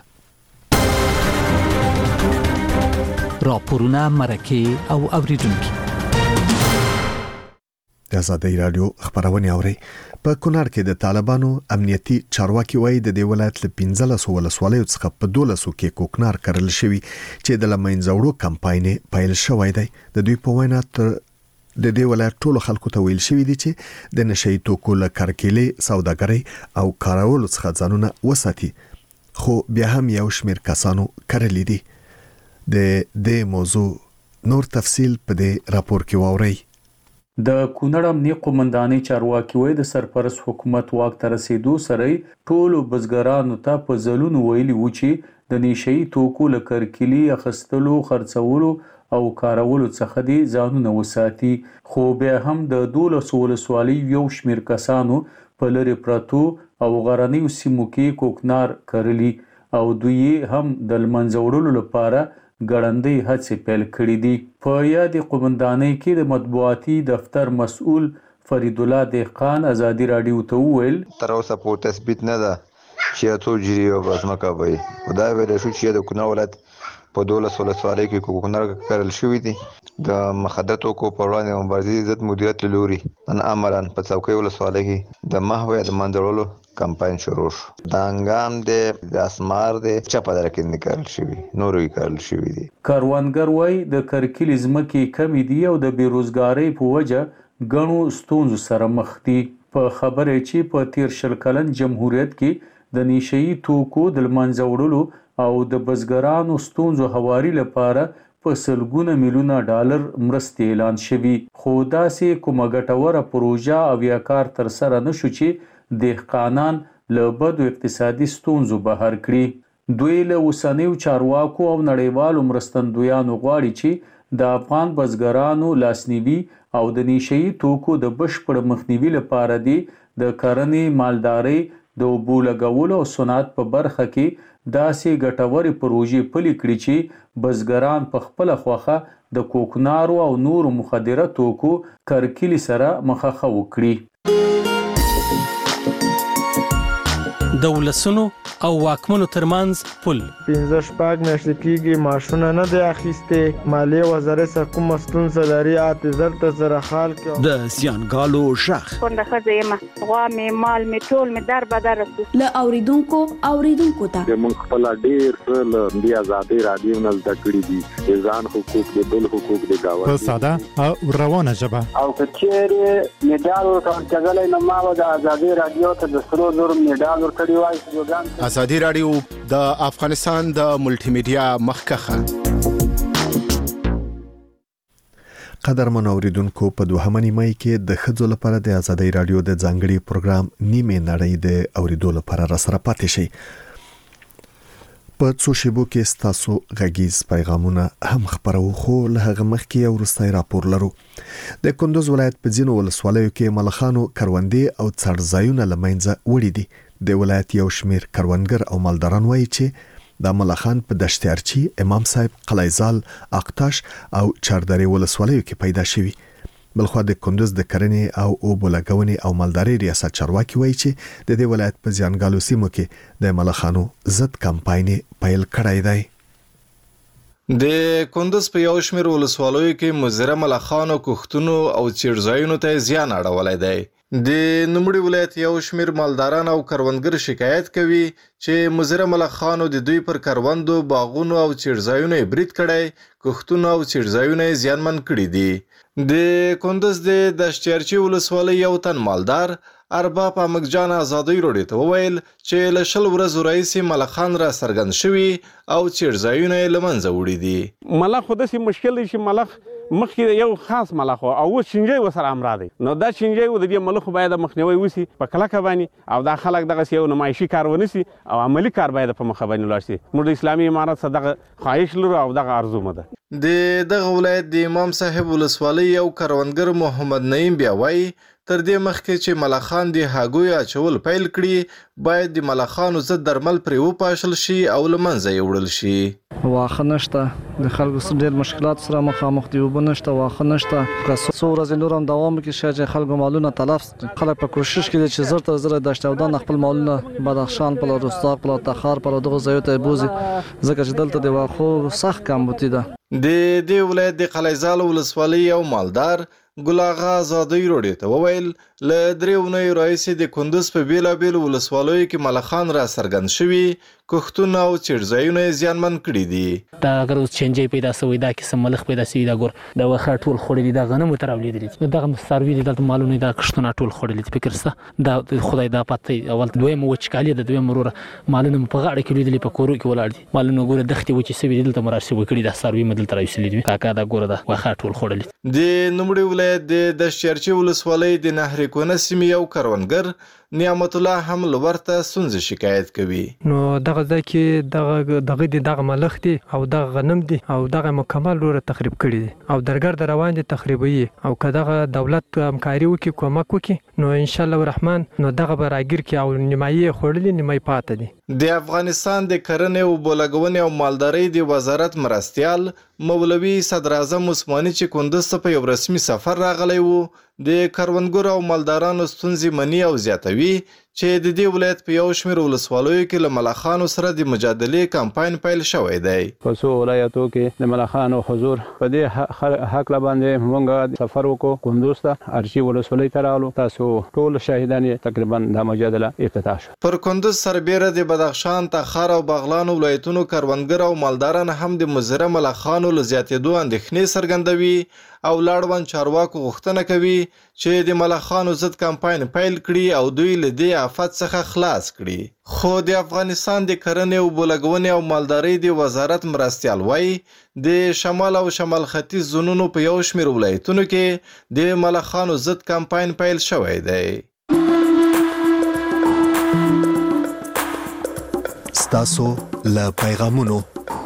Speaker 15: راپورونه مرکه او اوریدونکو
Speaker 1: د آزادۍ رادیو خبرونه اوري. په کونړ کې د طالبانو امنیتي چارواکي وایي د دې ولایت له پنځلس ولسوالیو څخه په دولسو کې کوکنار کړل شوی چې د لمنځوړو کمپاین پیل شوی دی. د دوی په وینا تر د دې ولایت ټولو خلکو ته ویل شوی دی چې د نشئی توکو له کارکېلې سوداګرۍ او کارولو څخه ځانونه وساتي، خو بیا هم یو شمېر کسانو کړلې دي. د دې موضوع نور تفصیل په دې راپور کې واورئ.
Speaker 16: د کونړ امنیه قومندانۍ چارواکي وایي د سرپرست حکومت واک ته رسیدو سره ټولو بزګرانو ته په ځلونو ویلي و چې د نشئی توکو له کارکېلې اخیستلو، خرڅولو او کارولو څخه دي ځانونه وساتي، خو بیا هم د دولسو ولسوالیو یو شمېر کسانو په لرې پرتو او غرنیو سیمو کې کوکنار کرلي او دوی هم د لمنځه وړلو لپاره ګړندۍ هڅې پیل کړې دي. په یاد قومندانۍ کې د مطبوعاتي دفتر مسؤل فرید الله دهقان آزادي رادیو ته وویل
Speaker 3: تر اوسه په تثبیت نه ده چې اتو جری او بسمکه وي. خدای ویل شو چې د کونړ ولایت په دولس ولسوالۍ کې کوکنار کرل شوی دي. د مخدر توکو په وړاندې مبارزې ضد مدیریت لوري نن عملاً په څوکۍ ولسوالۍ کې د محو د منځوړلو کمپاین شروع شو. د انګام د اسمار د چپه در کې نکړل شوی، نورې کړل شوی دي.
Speaker 16: کاروانګر وای د کرکیل ځمکې کمی دي او د بیروزګارۍ په وجه غنو ستونزو سره مخ دي. په خبره چې په تیر شل کلن جمهوریت کې د نشئی توکو د منځه وړلو او د بزګرانو ستونزو هواري لپاره په سلګونه میلیونه ډالر مرستې اعلان شوي، خو داسې کومه ګټوره پروژه او یا کار تر سره نشو چې دهقانان له بدو اقتصادي ستونزو بهر کړي. دوی له اوسنیو چارواکو او نړیوالو مرستندویانو غواړي چې د افغان بزګرانو لاسنیوي او د نشئی توکو د بشپړ مخنیوي لپاره دي د کرنې، مالدارۍ، د اوبو لګولو او صنعت په برخه کې داسې ګټورې پروژې پلي کړي چې بزګران په خپله خوښه د کوکنارو او نورو مخدره توکو کرکیلې سره مخه وکړي.
Speaker 17: د ولسونو او واکمنو ترمنځ پل
Speaker 18: پنځه شپږ میاشتې کېږي ماشونه نه دی اخیستې، مالیې وزارت څخه کومه ستونزه لري اته زر ته زره خال کې
Speaker 19: د زیانګالو شخ
Speaker 20: څنګه ښځه یم، غوا مې، مال مې، ټول مې در بدر رسو
Speaker 21: له اوریدونکو اوریدونکو ته
Speaker 22: موږ خپل ډېر څه له دې آزادۍ رادیو نه زده کړي دي، د ځان حقوق، د بل حقوق، د ګاونډي
Speaker 14: په ساده او روانه ژبه.
Speaker 23: او که چیرې میډال ورکول کېدلی نو ما به د آزادۍ رادیو ته د سرو زرو میډال ورکړی وای.
Speaker 24: آزادي رادیو د افغانستان د ملټي میډیا مخکخه.
Speaker 1: قدرمن اوریدونکو، په دوهمه نیمه کې د ښځو لپاره د آزادۍ رادیو د ځانګړي پروګرام نیمه نړۍ د اوریدو لپاره را سره پاتې شي. په څو شیبو کې ستاسو غږیز پیغامونه هم خبرو، خو له هغه مخکې یو وروستی راپور لرو. د کندوز ولایت په ځینو ولسوالیو کې ملخانو کروندې او څړځایونه له منځه وړي دي. د ولایت یو شمیر کروندګر او مالداران وایي چې د ملخان په دشت ارچی، امام صاحب، قلعه‌زال، اقتاش او چاردرې ولسوالیو کې پیدا شوي. بلخو د کندوز د کرنې او اوبو لګونې او مالدارۍ ریاست چارواکي وایي چې د دې ولایت په زیانګالو سیمو کې د ملخانو ضد کمپاین پیل کړی دی.
Speaker 25: د کندوز په یو شمیر ولسوالیو کې مزره ملخانو کوښتونو او چیرځایونو ته زیان اړولی دی. د نوموړي ولایت یو شمیر مالداران او کروندګر شکایت کوي چې مزره ملخانو د دوی پر کروندو، باغونو او چیرځایونو برید کړی، کوښتونه او چیرځایونه زیانمن کړي دي. د کندوز د دشتیارچی ولسوالۍ یو تن مالدار ارباب امګجان آزادۍ رادیو ته وویل چې له شل ورځو راهیسې ملخان را څرګند شوي او چیرځایونه یې له منځه وړي دي.
Speaker 2: ملخ خو داسې مشکل دی چې ملخ مخکې یو خاص ملخ او اوس شینجی ورسره امرا دی، نو دا شینجی و د دې ملخو باید مخنیوی وشي په کلکه باندې، او دا خلک دغسې یو نمایشي کار ونیسي او عملي کار باید په مخه باندې ولاړ شي. موږ د اسلامي امارت څخه دغه خواهش لرو او دغه ارزو مو ده.
Speaker 25: د دغه ولایت د امام صاحب ولسوالۍ یو کروندګر محمد نعیم بیا وایي تر دې مخکې چې ملخان د هګیو اچول پیل کړي باید د ملخانو ضد درمل پرې وپاشل شي او له منځه یې وړل شي.
Speaker 6: واښه نشته، د خلکو سره ډېر مشکلات سره مخامخ دي، اوبه نشته، واښه نشته. که څو ورځې نور هم دوام وکړي شاید چې خلکو مالونه تلف. خلک په کوشش کې دي چې زر تر زره دشت اودان خپل مالونه بدخشان په رستاق په تخار په دغه ځایو ته بوزي، ځکه چې دلته د واښو سخت کمبودي ده.
Speaker 25: د دې ولایت د قلیزال ولسوالۍ یو مالدار ګل آغا ازادۍ روډیو ته وویل له درې اونیو راهیسې د کندوز په بېلابېلو ولسوالیو کې ملخان را څرګند شوي، کښتونه او څړځایونه یې زیانمن کړي دي.
Speaker 7: دا اگر اوس چینجۍ پیدا شوی، دا قسم ملخ پیدا شوي، دا ګور دا واښه ټول خوړلي، دا غنمو ته راولیدلي دي، دغه څاروي دي دلته مالونه دا کښتونه ټول خوړلي دي. فکر شته دا خدای دا پته اول دویم وچکالي د دویم وروره مالونه په غاړه کې لیدلي، په کورو کې ولاړ دي، مالونه ګوره دښتې وچې شوي دي، دلته مرار شوي کړي، دا څاروي مې دلته راویستلي دي. کاکا دا ګوره دا واښه ټول خوړلي.
Speaker 25: د نوموړي ولایت د دشتچرچي ولسوالۍ د نهر کونه سیمې یو کروندګر نعمت الله هم لورته ستونزې شکایت کوي.
Speaker 8: نو دغه ځای کې دغه دغه دي دغه ملخ دي او دغه غنم دي او دغه مکمل وروره تخریب کړي دي او درګر د روان دي تخریبوي، او که دغه دولت همکاري وکړي، کومک وکړي، نو ان شاء الله الرحمن نو دغه به راګیر کې او نیمایي خوړلي نیمایي پاتې دي.
Speaker 25: د افغانستان د کرنې او بولګونې او مالدارۍ د وزارت مرستیال مولوي صدر اعظم عثماني چې کندوز ته په یو رسمي سفر راغلی وو، د کروندګرو او مالدارانو ستونزې مني او زیاتوي چې د دې ولایت په یو شمېر ولسوالیو کې له ملخانو سره د مجادلې کمپاین پیل شوی دی.
Speaker 9: په څو ولایتو کې د ملخانو حضور په دې هکله باندې موږ سفر وکړو، کندوز ته ارچي ولسوالۍ ته راغلو. تاسو ټول شاهدان یې تقریبا دا مجادله افتتاح شوه.
Speaker 25: پر کندوز سربیره د بدخشان، تخار او بغلان ولایتونو کروندګر او مالداران هم د مضره ملخانو له زیاتېدو اندېښنې څرګندوي او لاړوند چارواکو غوښتنه کوي چې د ملخانو ضد کمپاین پیل کړي او دوی له دې آفت څخه خلاص کړي. خو د افغانستان د کرنې او بولګونې او مالدارۍ د وزارت مرستیال وایي د شمال او شمال ختیځ زونونو په یو شمېر ولایتونو کې د ملخانو ضد کمپاین پیل شوی دی.
Speaker 1: ستاسو له پیغامونو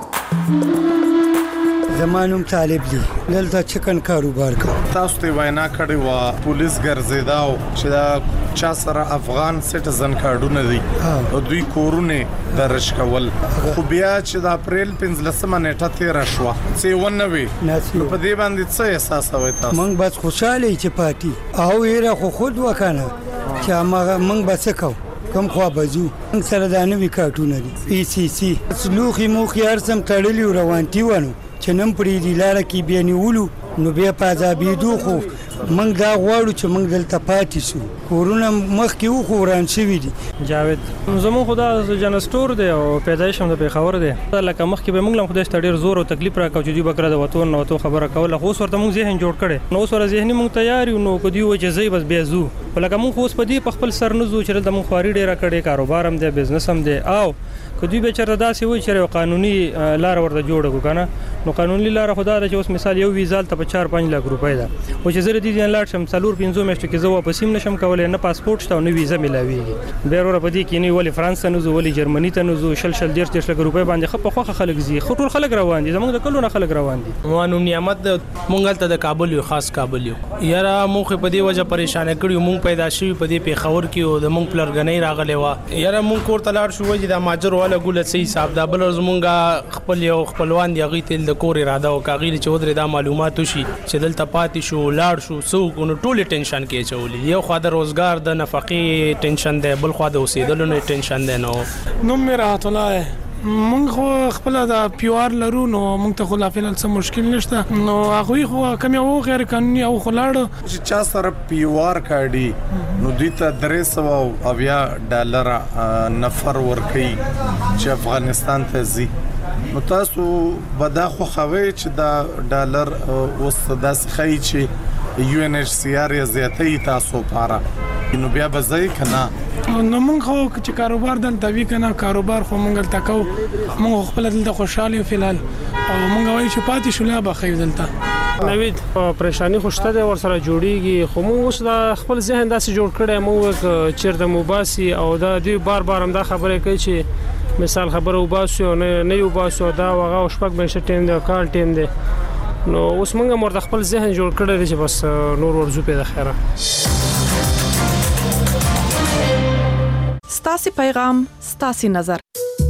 Speaker 13: زمانوم طالب دی، دلته چکن کاروبار کوم.
Speaker 26: تاسو ته وینا کړې وه پولیس ګرځېداو چې دا چا سره افغان سټیزن کارډونه دي او دوی کورونه درش کول، خو بیا چې د اپریل پنځلسمه نیټه تېره شوه څه ونه وي، په دې باندې څه احساسوئ تاسو؟
Speaker 13: موږ بس خوشحاله یو چې پاتې او یې را خو خود وکنه چې موږ به څه کوو، کم خوا بځو. موږ سره دا نوي کارټونه دي پی سی سی لوښي موښي هر څه تړلي روانتي ونه چې نن پرې دی لاره کې بیا نیولو، نو بیا په عذابېدو خو موږ دا غواړو چې موږ دلته پاتې شو. کورونه مخکې وخو وران شوي دي.
Speaker 27: جاوید زموږ خو دا جنسټور دی او پیدایش هم د پېښور دی، لکه مخکې به موږ هم خدای ته ډېر زور او تکلیف راکړو چې دوی به کله د وطن نه وتو خبره کوله، خو اوس ورته موږ ذهن جوړ کړی، نو اوس ورته ذهني موږ تیار یو، نو که دوی وایي چې ځئ بس بیا ځو. خو لکه موږ خو اوس په دې په خپل سر نه ځو چې دلته موږ خواري ډېره کړې، کاروبار هم دی، بزنس هم دی، او که دوی به چېرته داسې وایي چې یو قانوني لاره ورته جوړه کړو که نه، نو قانوني لاره خو دا ده چې اوس مثال یو ویزا هلته په چار پنځ لاک روپۍ ده، خو چې زه د دې ځای نه لاړ شم څلور پنځو میاشتو کې زه واپس هم نشم کولی، نه پاسپورټ شته او نه ویزا میلاویږي. بیا وروره په دې کې نه ولې فرانس ته نه ځو، ولې جرمني ته نه ځو، شل شل دېرش دېرش لکه روپۍ باندې ښه په خوښه خلک ځي، خو ټول خلک روان دي، زموږ د کلو نه خلک روان دي.
Speaker 7: ما نوم نعمت، مونږ هلته د کابل یو، خاص کابل یو. یاره موږ په دې وجه پریشانه کړي، مونږ پیدا شوي په دې پېښور کې او د مونږ پلرګنۍ راغلی وه. یاره مونږ کور ته لاړ شو، وایي چې دا ماجر والا ګوله څه حساب ده. بله ورځ مونږ خپل یو خپلوان دي، هغوی ته د کور اراده وکړه، هغوی چې ودرې دا معلومات وشي چې دلته پاتې شو، لاړ شو، څه وکړو، نو ټولې ټینشن کې اچولي. یو خوا د روزګار د نفقې ټینشن دی، بل خوا د اوسېدلو نه ټینشن دی. نو
Speaker 28: نوم مې راحت الله دی. مونږ خو خپل د پیوار لرو، نو مونږ ته خو لا فعلا څه مشکل نشته، نو هغوی خو کم یو غیر قانوني او خو لاړو
Speaker 26: چې چا سره پیوار کاډي نو دوی ته درې سوه اویا ډالره نفر ورکوي چې افغانستان ته ځي. نو تاسو به دا خوښوئ چې دا ډالر اوس داسې ښایي چې یو ان ایچ سی آر یې زیاتوي تاسو لپاره، نو بیا به ځئ که نه؟
Speaker 28: نو مونږ خو چې کاروبار دلته وي که نه، کاروبار خو مونږ دلته کوو، مونږ خپله دلته خوشحال یو فلحال، او مونږ وایو چې پاتې شو لا به ښه یو دلته.
Speaker 27: نوید پریشانی خو شته دی ورسره جوړیږي، خو مونږ اوس د خپل ذهن داسې جوړ کړی، مونږ چېرته مو باسي او دا دوی بار بار هم دا خبرې کوي چې مثال خبره وباسو او نه یې وباسو، دا هغه شپږ میاشتې ټیم دی او کال ټیم دی. نو اوس مونږ هم ورته خپل ذهن جوړ کړی دی چې بس نور ورځو پې د خیره.
Speaker 3: ستاسو پیغام ستاسو نظر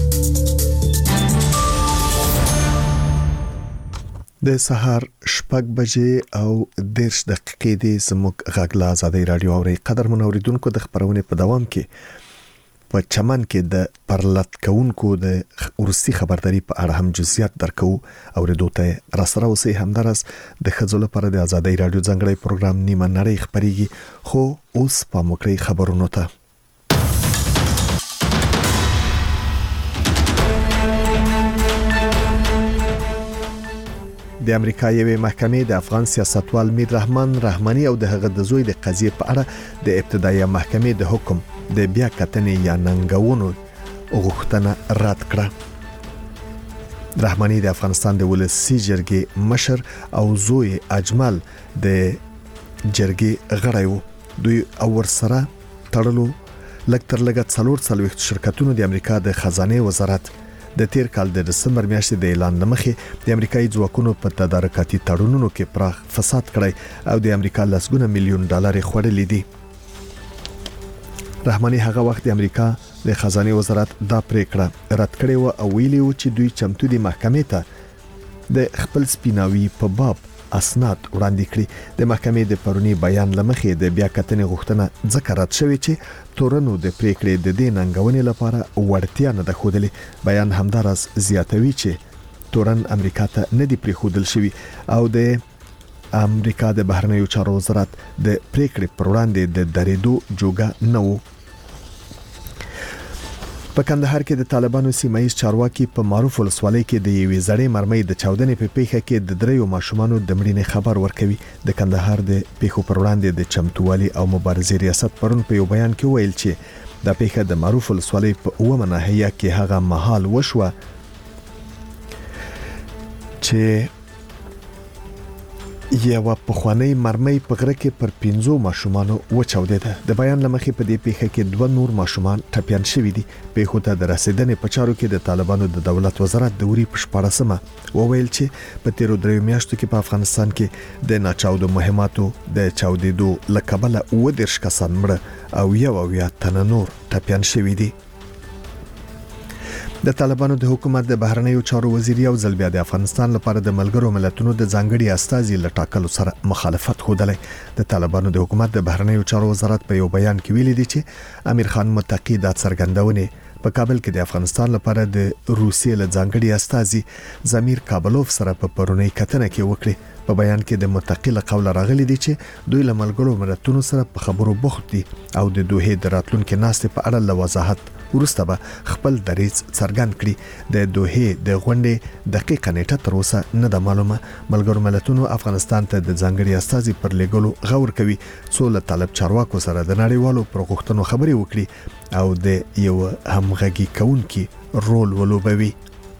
Speaker 1: د سهار شپږ بجې او دیرش دقیقې د زموږ غږ لا آزادۍ رادیو اوري قدر منوریدونکو د خبرونه په دوام کې په چمن کې د پرلط کونکو د ورسي خبرداري په اړه هم جزئیات درکو او ردوته راسره اوسې همدارس د خځو لپاره د آزادۍ رادیو ځنګړی پروګرام نیمه نړۍ خبريږي خو اوس په موکړی خبرونو ته د امریکا یوې محکمې د افغان سیاستوال میر رحمان رحماني او د هغه د زوی د قضیې په اړه د ابتدایي محکمې د حکم د بیا کتنې یا ننګونو غوښتنه رد کړه. رحماني د افغانستان د ولسی جرګې مشر او زوی اجمل د جرګې غړی وو. دوی او ورسره تړلو لکتر لګت څلور څلويخت شرکتونو د امریکا د خزانه وزارت د تیر کال د دسمبر میاشتې د اعلان لمخې د امریکایي ځواکونو په تدارکاتي تړونونو کې پراخ فساد کړی او د امریکا لسګونه میلیون ډالر خورلې دي. رحماني هغه وخت د امریکا د خزانه وزارت دا پریکړه رد کړې و او ویلي و چې دوی چمتو دي محکمې ته د خپل سپیناوي په باب اسناد وړاندې کړي. د محکمې د پرونی بیان لمخې د بیا کتنې غوښتنه ذکر رد شوې چې تورنو د پریکړې د دې ننګونې لپاره وړتیا نه ده ښودلې. بیان همدارس زیاتوي چې تورن امریکا ته نه دی پریښودل شوی او د امریکا د بهرنیو چارو وزارت د پریکړې پر وړاندې د درېدو جوګه نه و. په کندهار کې د طالبانو سیمایي چارواکي په معروف ولسوالۍ کې د یوې زړې مرمۍ د چاودنې په پیښه کې د دریو ماشومانو د مړینې خبر ورکوي. د کندهار د پیښو پر وړاندې د چمتووالي او مبارزې ریاست پرون په یو بیان کې ویل چې د پیښه د معروف ولسوالۍ په اومه ناحیه کې هغه مهال وشوه چې یو پخوانی مرمۍ په غره کې پر پنځو ماشومانو وچاودېده. د بیان لمخې په دې پیښه کې دوه نور ماشومان ټپيان شوي دي. پیښو ته د رسیدنې په چارو کې د طالبانو د دولت وزارت د وری په شپاړسمه وویل چې په تیرو دریو میاشتو کې په افغانستان کې د ناچاودو مهماتو د چاودېدو لکبله و درش کسان مړه او یو او یا تن نور ټپيان شوي دي. د طالبانو د حکومت د بهرنیو چارو وزیر یو ځل بیا د افغانستان لپاره د ملګرو ملتونو د ځانګړي استازي لټاکلو سره مخالفت خوده. د طالبانو د حکومت د بهرنیو چارو وزارت په یو بیان کې ویلي دی چې امیر خان متقی د څرګندونې په کابل کې د افغانستان لپاره د روسیې له ځانګړي استازي زمیر کابلوف سره په پرونی کتنه کې وکړي. په بیان کې د متقی له قوله راغلي دي چې دوی له ملګرو ملتونو سره په خبرو بوخت دي او د دوه د راتلونکو ناستې په اړه له وضاحت ورسته به خپل دریځ څرګند کړي. د دوه د غونډې دقیقه نیټه تر اوسه نه ده معلومه. ملګرو ملتونو افغانستان ته د ځانګړي استازي پر لګولو غور کوي څو له طالب چارواکو سره د نړیوالو پروغښتنو خبري وکړي او د یو همغږي کونکي رول ولوبوي.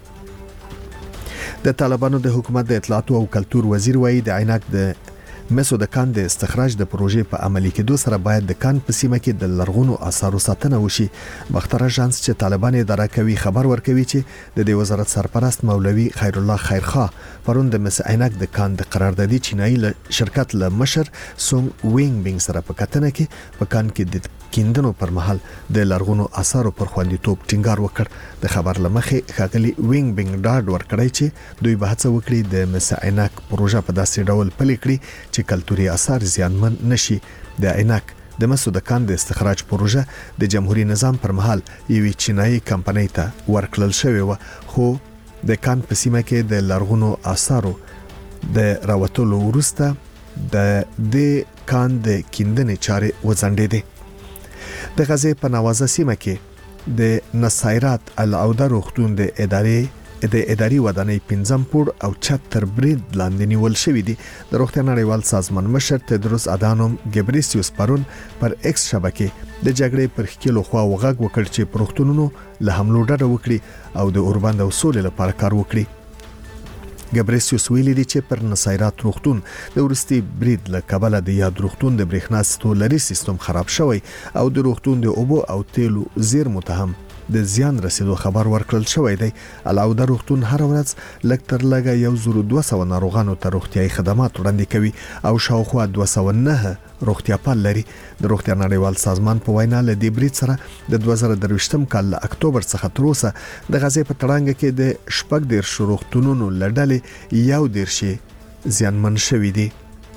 Speaker 1: د طالبانو د حکومت د اطلاعات او کلتور وزیر وایي د عینک د مسو د کان د استخراج د پروژې په عملي کېدو سره باید د کان په سیمه کې د لرغونو آثارو ساتنه وشي. باختر اژانس چې طالبان اداره کوي خبر ورکوي چې د دې وزارت سرپرست مولوي خیر الله خیرخواه پرون د مس عینک د کان د قراردادي چینایي شرکت له مشر سونګ وینګ بینګ سره په کتنه کې په کان کې د کیندنو پر مهال د لرغونو آثارو پر خوندیتوب ټینګار وکړ. د خبر لمخې ښاغلي وینګ بینګ ډاډ ورکړی چې دوی به هڅه وکړي د مس عینک پروژه په داسې ډول پلي کړي چې کلتوري آثار زیانمن نشي. د عینک د مسو د کان د استخراج پروژه د جمهوریت نظام پر مهال یوې چینایي کمپنۍ ته ورکړل شوې و خو د کان په سیمه کې د لرغونو آثارو د راوتلو وروسته د دې کان د کیندنې چارې وځنډېدې. د غزې په نوازه سیمه کې د نصایرات العوده روغتون د ادارې د اداري ودانۍ پنځم پوړ او چتر برید لاندې نیول شوې دي. د روغتیا نړیوال سازمان مشر تدروس ادانوم ګبریسیوس پرون پر ایکس شبکې د جګړې پر خکلو خوا وغږ وکړ چې پروختونونو له حملو ډډه وکړي او د اوربند او سولې لپاره کار وکړي. ګبریسیوس ویلي دی چې پر نصایرات روغتون د ورستي برید له کبله د یاد روغتون د برېښنا ستولري سیستم خراب شوی او د روغتون د اوبو او تیلو زیر متهم د زیان رسیدو خبر ورکړل شوی دی. العوده روغتون هر ورځ لکتر لګه یو زرو دوه سوه ناروغانو ته روغتيایي خدمات وړاندې کوي او شاوخوا دوه سوه نه روغتیا پال لري. د روغتیا نړیوال سازمان په وینا له دې برید سره د دوه زره درویشتم کال له اکتوبر څخه تر اوسه د غزې په تړانګه کې د شپږ دېرش روغتونونو له ډلې یو دېرش زیانمن شوي دي.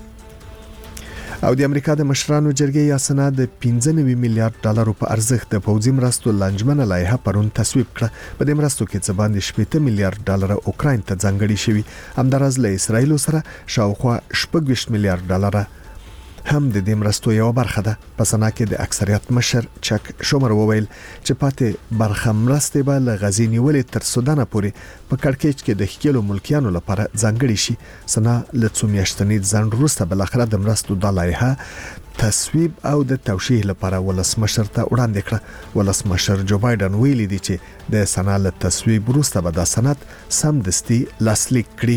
Speaker 1: او د امریکا د مشرانو جرګې یا سنا د پنځه نوي میلیارډ ډالرو په ارزښت د پوځي مرستو لنجمنه لایحه پرون تصویب کړه. په دې مرستو کې څه باندې شپږ میلیارډ ډالر اوکراین ته ځانګړي شوي. همداراز له اسرایل سره شاوخوا شپږ میلیارډ ډالر هم د دې مرستو یو برخه ده. په سنا کې د اکثریت مشر چک شومر وویل چې پاتې برخه مرستې به له غزې نیولې تر سودان پورې په کړکېچ کې د ښکېلو ملکیانو لپاره ځانګړي شي. سنا له څو میاشتنۍ ځنډ وروسته بل اخر د مرستو د لایحه تصویب او د توشیح لپاره ولسمشر ته وړاندې کړه. ولسمشر جو بایدن ویلي دی چې د سنا له تصویب وروسته به د سند سمدستي لاسلیک کړي.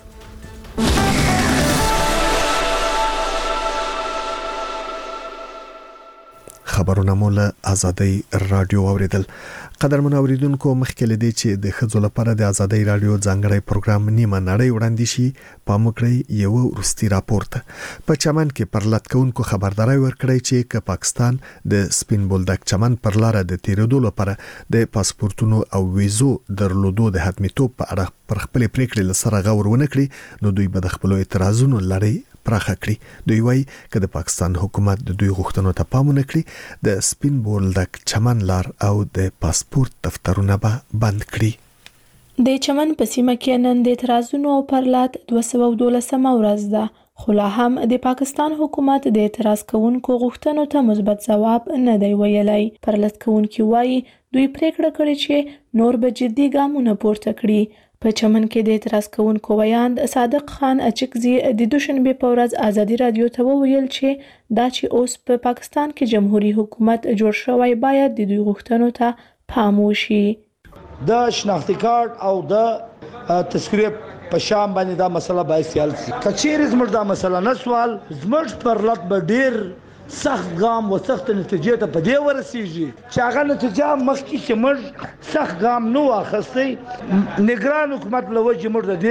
Speaker 1: خبرونه مو له آزادۍ رادیو اوریدل. قدرمن اوریدونکو مخکې لدی چې د خځو لپاره د آزادۍ رادیو ځانګړی پروګرام نیمه نړۍ وړاندې شي پام وکړئ یو ورستي راپورته. په چمن کې پر لټکونکو خبرداري ورکړی چې ک پاکستان د سپین بولدک چمن پر لار د تیرېدو لپاره د پاسپورتونو او ویزو درلودو د حتمیتوب په اړه پر خپل پریکړې لسره غور ونه کړي نو دوی به د خپل اعتراضونو لړۍ پراخه کړي. دوی وایي چې د پاکستان حکومت د دوی غوښتنو ته پام ونه کړي د سپین بولدک چمن لار او د پاسپورت دفترونه به بند کړي.
Speaker 4: د چمن په سیمه کې نن د اعتراضونو او پرلات دوه سوه او دولسمه ورځ ده. خو لا هم د پاکستان حکومت د اعتراض کوونکو غوښتنو ته مثبت ځواب نه دی ویلی. پرلط کوونکي وایي دوی پریکړه کړې چې نور به جدي ګامونه پورته کړي. په چمن کې د اعتراض کوونکو ویاند صادق خان اچکزي د دوشنبه په ورځ آزادي رادیو ته وویل چې دا چې اوس په پاکستان کې جمهوریت حکومت جوړ شوی باید د دوی غوښتنو ته پام وشي.
Speaker 5: د شناختی کارت او د تذکرې په شام باندې دا مسله باید حل شي. کچېرې زموږ دا مسله نه سوال زموږ پرلط به ډیر سخت ګام و سخت نتیجې ته په دې ورسیږي چې هغه نتیجه مخکې چې موږ سخت ګام نه واخیستی نگران حکومت له وجې موږ د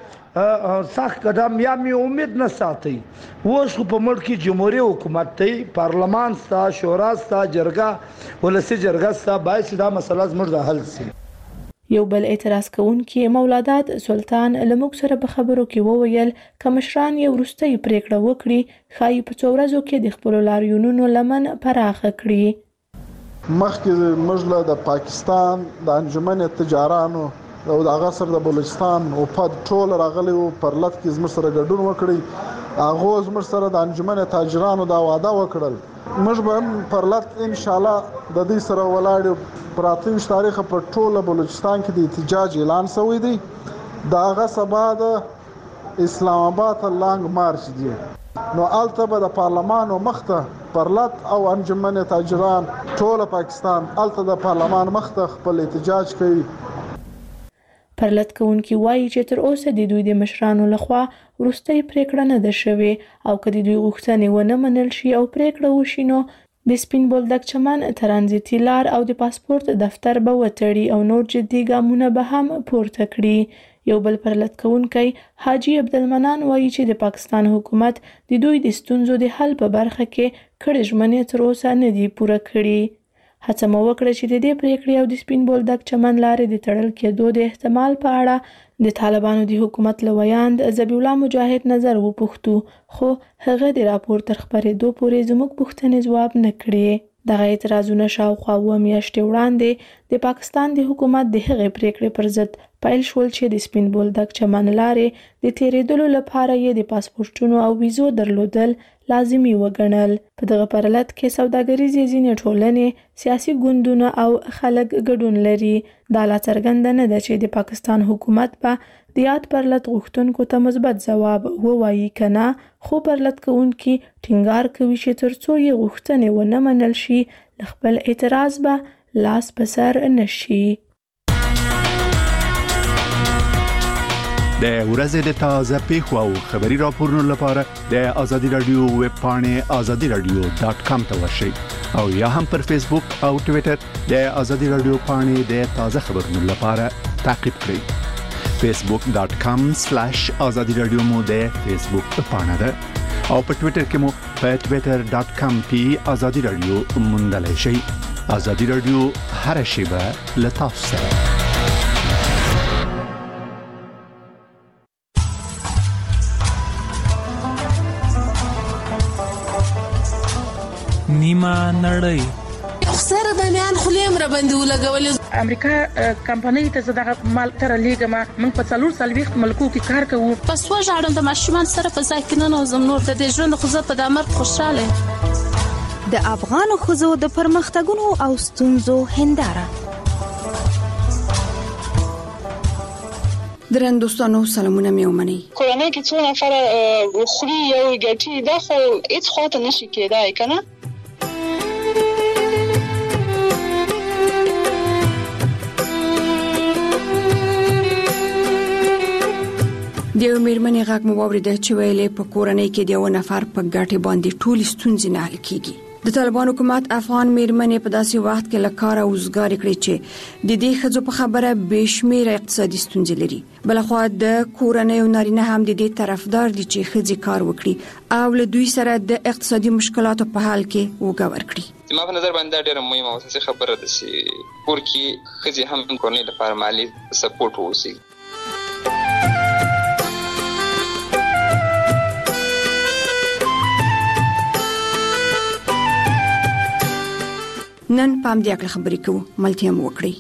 Speaker 5: دې سخت قدم یا مې امید نه ساتي. اوس خو په ملک کې جمهوریت حکومت دی، پارلمان ستا، شورا ستا، جرګه ولسي جرګه ستا، باید چې دا مسله زموږ د حل شي.
Speaker 4: یو بل اعتراض کوونکی مولادات سلطان لموږ سره په خبرو کې وویل که مشران یې وروستۍ پریکړه وکړي ښایي په څو ورځو کې د خپلو لاریونونو لمن پراخه کړي.
Speaker 10: مخکې موږ له د پاکستان د انجمن تجارانو او د هغه سره د بلوچستان او په ټول راغلي او پر لټ کې زموږ سره ګډون وکړي. هغه زموږ سره د انجمن تاجرانو دا وعده وکړل موږ به پر لټ ان شاء الله د دې سره ولاړ پراتوي تاریخ په ټوله بلوچستان کې د احتجاج اعلان شوی دی. دا هغه سبا د اسلام آباد لانګ مارچ دی نو الته به د پارلمان مخته پرلط او انجمن تاجران ټول پاکستان الته د پارلمان مخته خپل احتجاج کوي.
Speaker 4: پرلط کوونکی وایي چې تر اوسه د دوی د مشرانو لخوا وروستۍ پریکړه نه ده شوې او که د دوی غوښتنې ونه منل شي او پریکړه وشي نو د سپین بولدک چمن ترانزیتي لار او د پاسپورت دفتر به وتړي او نور جدي ګامونه به هم پورته کړي. یو بل پرلط کوونکی حاجی عبدالمنان وایي چې د پاکستان حکومت د دوی د ستونزو د حل په برخه کې کړې ژمنې تر اوسه نه دي پوره کړي. هڅه مو وکړه چې د دې پریکړې او د سپین بولدک چمن لارې د تړل کېدو د احتمال په اړه د طالبانو د حکومت له ویاند ذبیح الله مجاهد نظر وپوښتو خو هغه د راپور تر خپرېدو پورې زموږ پوښتنې ځواب نه کړې. دغه اعتراضونه شاوخوا اوه میاشتې وړاندې د پاکستان د حکومت د هغې پریکړې پر ضد پیل شول چې د سپین بولدک چمن لارې د تیرېدلو لپاره یې د پاسپورټونو او ویزو درلودل لازمي وګڼل. په دغه پرلط کې سوداګریزې ځینې ټولنې، سیاسي ګوندونه او خلک ګډون لري. دا لا څرګنده نه ده چې د پاکستان حکومت به د یاد پرلط غوښتونکو ته مثبت ځواب ووایي که نه، خو پرلط کوونکي ټینګار کوي چې تر څو یې غوښتنې ونه منل شي له خپل اعتراض به لاس په سر نه شي.
Speaker 11: د ورځې د تازه پیښو او خبري راپورونو لپاره د آزادي رادیو ویب پاڼې آزادي رادیو ډاټ کام ته ورشئ او یا هم پر فیسبوک او ټوئیټر د آزادي رادیو پاڼې د تازه خبرونو لپاره تعقیب کړئ. فیسبوک ډاټ کام سلیش آزادي رادیو مو د فیسبوک پاڼه ده او په ټوئیټر کې مو په ټوئیټر ډاټ کام کې ازادي رادیو موندلای شئ. ازادي رادیو هر شیبه له تاسو سره.
Speaker 12: نیمه نړۍ
Speaker 15: خسر د میان خلیم را باندې ولګولې.
Speaker 16: امریکا کمپنۍ ته زړه مال تر لیګما موږ په څلور سال وخت ملکو کې کار کوو.
Speaker 15: پس وژاړم د ماشومان سره په ځکه نه زم نور د دې ژوند خو زه په دمر خوشاله.
Speaker 17: د افغان خزو د پرمختګونو او ستونزو هنداره.
Speaker 18: درن دوستانو سلامونه مې ومني.
Speaker 19: کورنۍ کې څو نفر خوري یو ګټي دا خو هیڅ خاطر نشي کېدای کنه.
Speaker 18: د میرمنې غږ مو واورېده چې ویلې په کورنۍ کې د یو نفر په ګټې باندې ټول ستونزې نه حل کیږي. د طالبان حکومت افغان میرمنې په داسې وخت کې له کاره وزګاري کړې چې د دې ښځو په خبره بشمیره اقتصادي ستونزې لري. بلخوا د کورنۍ او نارینه هم د دې طرفدار دي چې ښځې کار وکړي او له دوی سره د اقتصادي مشکلاتو په حل کې وګا ورکړي.
Speaker 20: ما په نظر باندې ډېره مهمه او اساسي خبره ده چې کور کې ښځې هم کورنۍ لپاره مالي سپورټ ووسي.
Speaker 18: نن پام دې اکل خبرې کوو ملتیا مو وکړي.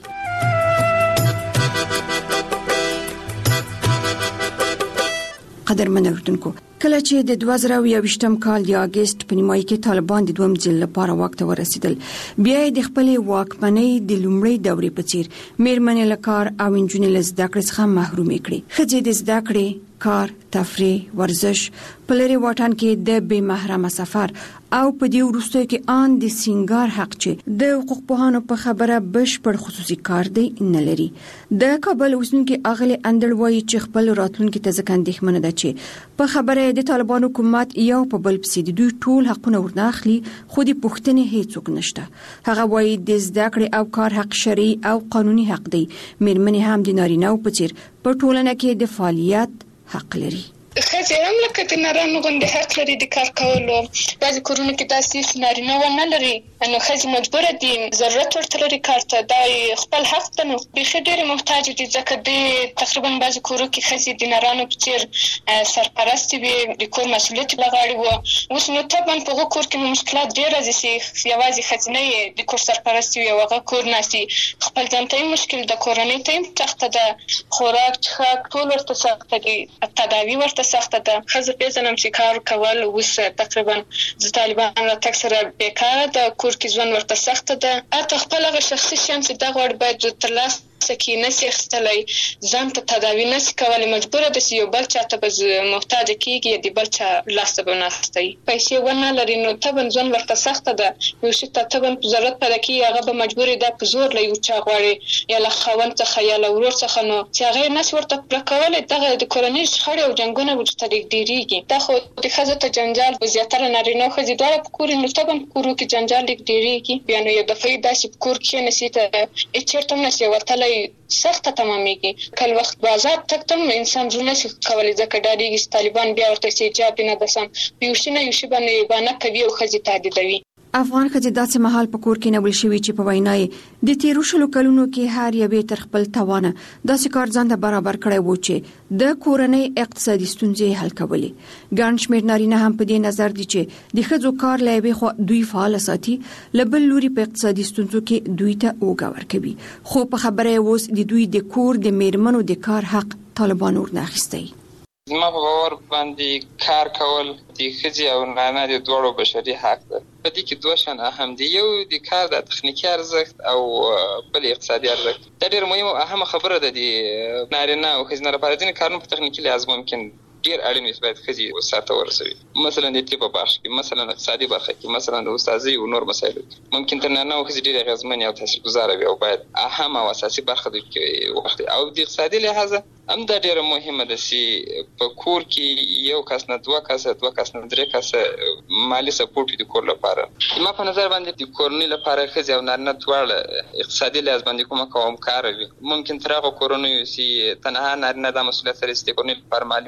Speaker 18: قدرمن اردوونکو کله چې د دوه زره یوویشتم کال د اگست په نیمایي کې طالبان د دویم ځل لپاره واک ته ورسېدل بیا د خپل واکمنۍ د لومړۍ دورې په څیر میرمنې له کار او انجونې له زده کړې څخه محرومې کړې. ښځې د زده کړې کار تفریح ورزش په لري واټن کې د بې محرمه سفر او په دې وروستیو کې ان د سینګار حق چې د حقوق پوهانو په خبره بشپړ خصوصي کار دی نه لري. د کابل اوسنکي اغلی اندړ وایي چې خپل راتلونکي ته ځکه اندېښمنه ده چې په خبره د طالبان حکومت یو په بل پسې د دوی ټول حقونه ورناخلي خو د پوښتنې هیڅوک نشته. هغه وایي د زده کړې او کار حق شرعي او قانوني حق دی. میرمنې هم د نارینه‌و په څیر په ټولنه کې د فعالیت حق لري.
Speaker 19: ښځې هم لکه د نارینه‌و غوندې حق لري د کار کولو. بعضې کورونو کې داسې نارینه ونه لري نو ښځې مجبوره دي ضرورت ورته لري کار ته. دا خپل حق ده. نو بیخي ډېرې محتاجې دي ځکه د تقریبا بعضې کورو کې ښځې د نارانو په څېر سرپرستې وي د کور مسؤلیت له غاړې وه. اوس نو طبعا په هغه کور کې مشکلات ډېر راځي چې یوازې ښځینه یې د کور سرپرستې وي او هغه کور ناستي خپل ځان ته یې مشکل ده. کورنۍ ته یې سخته ده. خوراک څښاک ټول ورته سخته دي. تداوي ورته سخته ده. ښځه پېژنم چې کار کول اوس تقریبا د طالبان راتګ سره بیکاره ده. کور کې ژوند ورته سخته ده. حتی خپل هغه شخصي شیان چې دغه غواړي باید ترلاسه کې نسی اخیستلی ځان ته تداوي نسی کولی. مجبوره ده چې یو بل چا ته به محتاجه کېږي د بل چا لاس ته به ناستوي. پیسې ونه لري نو طبعا ژوند ورته سخته ده. یو شي ته طبعا ضرورت پیدا کېږي هغه به مجبور ده په زور له یو چا غواړي یا له خاوند څخه یا له ورور څخه نو چې هغه یې نسي ورته پوره کولی. دغه د کورنۍ شخړې او جنګونه ورته ډېرېږي. دا خو د ښځو ته جنجال په زیاتره نارینه او ښځې دواړه په کور نو طبعا په کورو کې جنجال لږ ډېرېږي. بیا نو یو دفعه داسې په کور کښېنسي ته هېڅ چېرته هم نسي وتلی سخته تمامېږي. کله وخت به آزاد تګ ته هم انسان زړه نشي کولی ځکه ډارېږي چې طالبان بیا ورته چې حجاب دې نه ده سم په یو شي نه یو شي باندې بانه کوي او ښځې تهدیدوي.
Speaker 18: افغان ښځې داسې مهال په کور کې نبل شوي چې په وینا یې د تیرو شلو کلونو کې هر یوې تر خپل توانه داسې کار ځان ته برابر کړی و چې د کورنۍ اقتصادي ستونزې حل کولې. ګڼ شمېر نارینه هم په دې نظر دي چې د ښځو کار له یوې خوا دوی فعاله ساتي له بل لوري په اقتصادي ستونزو کې دوی ته اوږه ورکوي. خو په خبره یې اوس د دوی د کور د میرمنو د کار حق طالبان ورنه اخیستی.
Speaker 20: زما په باور باندې کار کول د ښځې او نارینه د دواړو بشري حق ده. په دې کې دوه شیان اهم دي. یو د کار د تخنیکي ارزښت او بل اقتصادي ارزښت. دا ډېر مهمه او اهمه خبره ده د نارینه او ښځینه لپاره. ځینې کارونه په تخنیکي لحاظ ممکن ډېر اړین وي چې باید ښځې سرته ورسوي. مثلا د طب په برخه کې، مثلا اقتصادي برخه کې، مثلا د استاذۍ او نور مسایلو کې ممکن تر نارینه او ښځې ډېرې اغېزمنې او تاثیرګذاره وي او باید اهم او اساسي برخه دوی کې وخت. او د اقتصادي لحاظه هم دا ډېره مهمه ده چې په کور کې یو کس نه دوه کسه دوه کس نه درې کسه مالي سپورټ وي د کور لپاره. ما په نظر باندې د کورنۍ لپاره ښځې او نارینه دواړه اقتصادي لحاظ باندې کومه کومکاره وي. ممکن تر هغه کورنیو چې تنها نارینه دا مسؤلیت لري چې د کورنۍ لپاره مالي منابع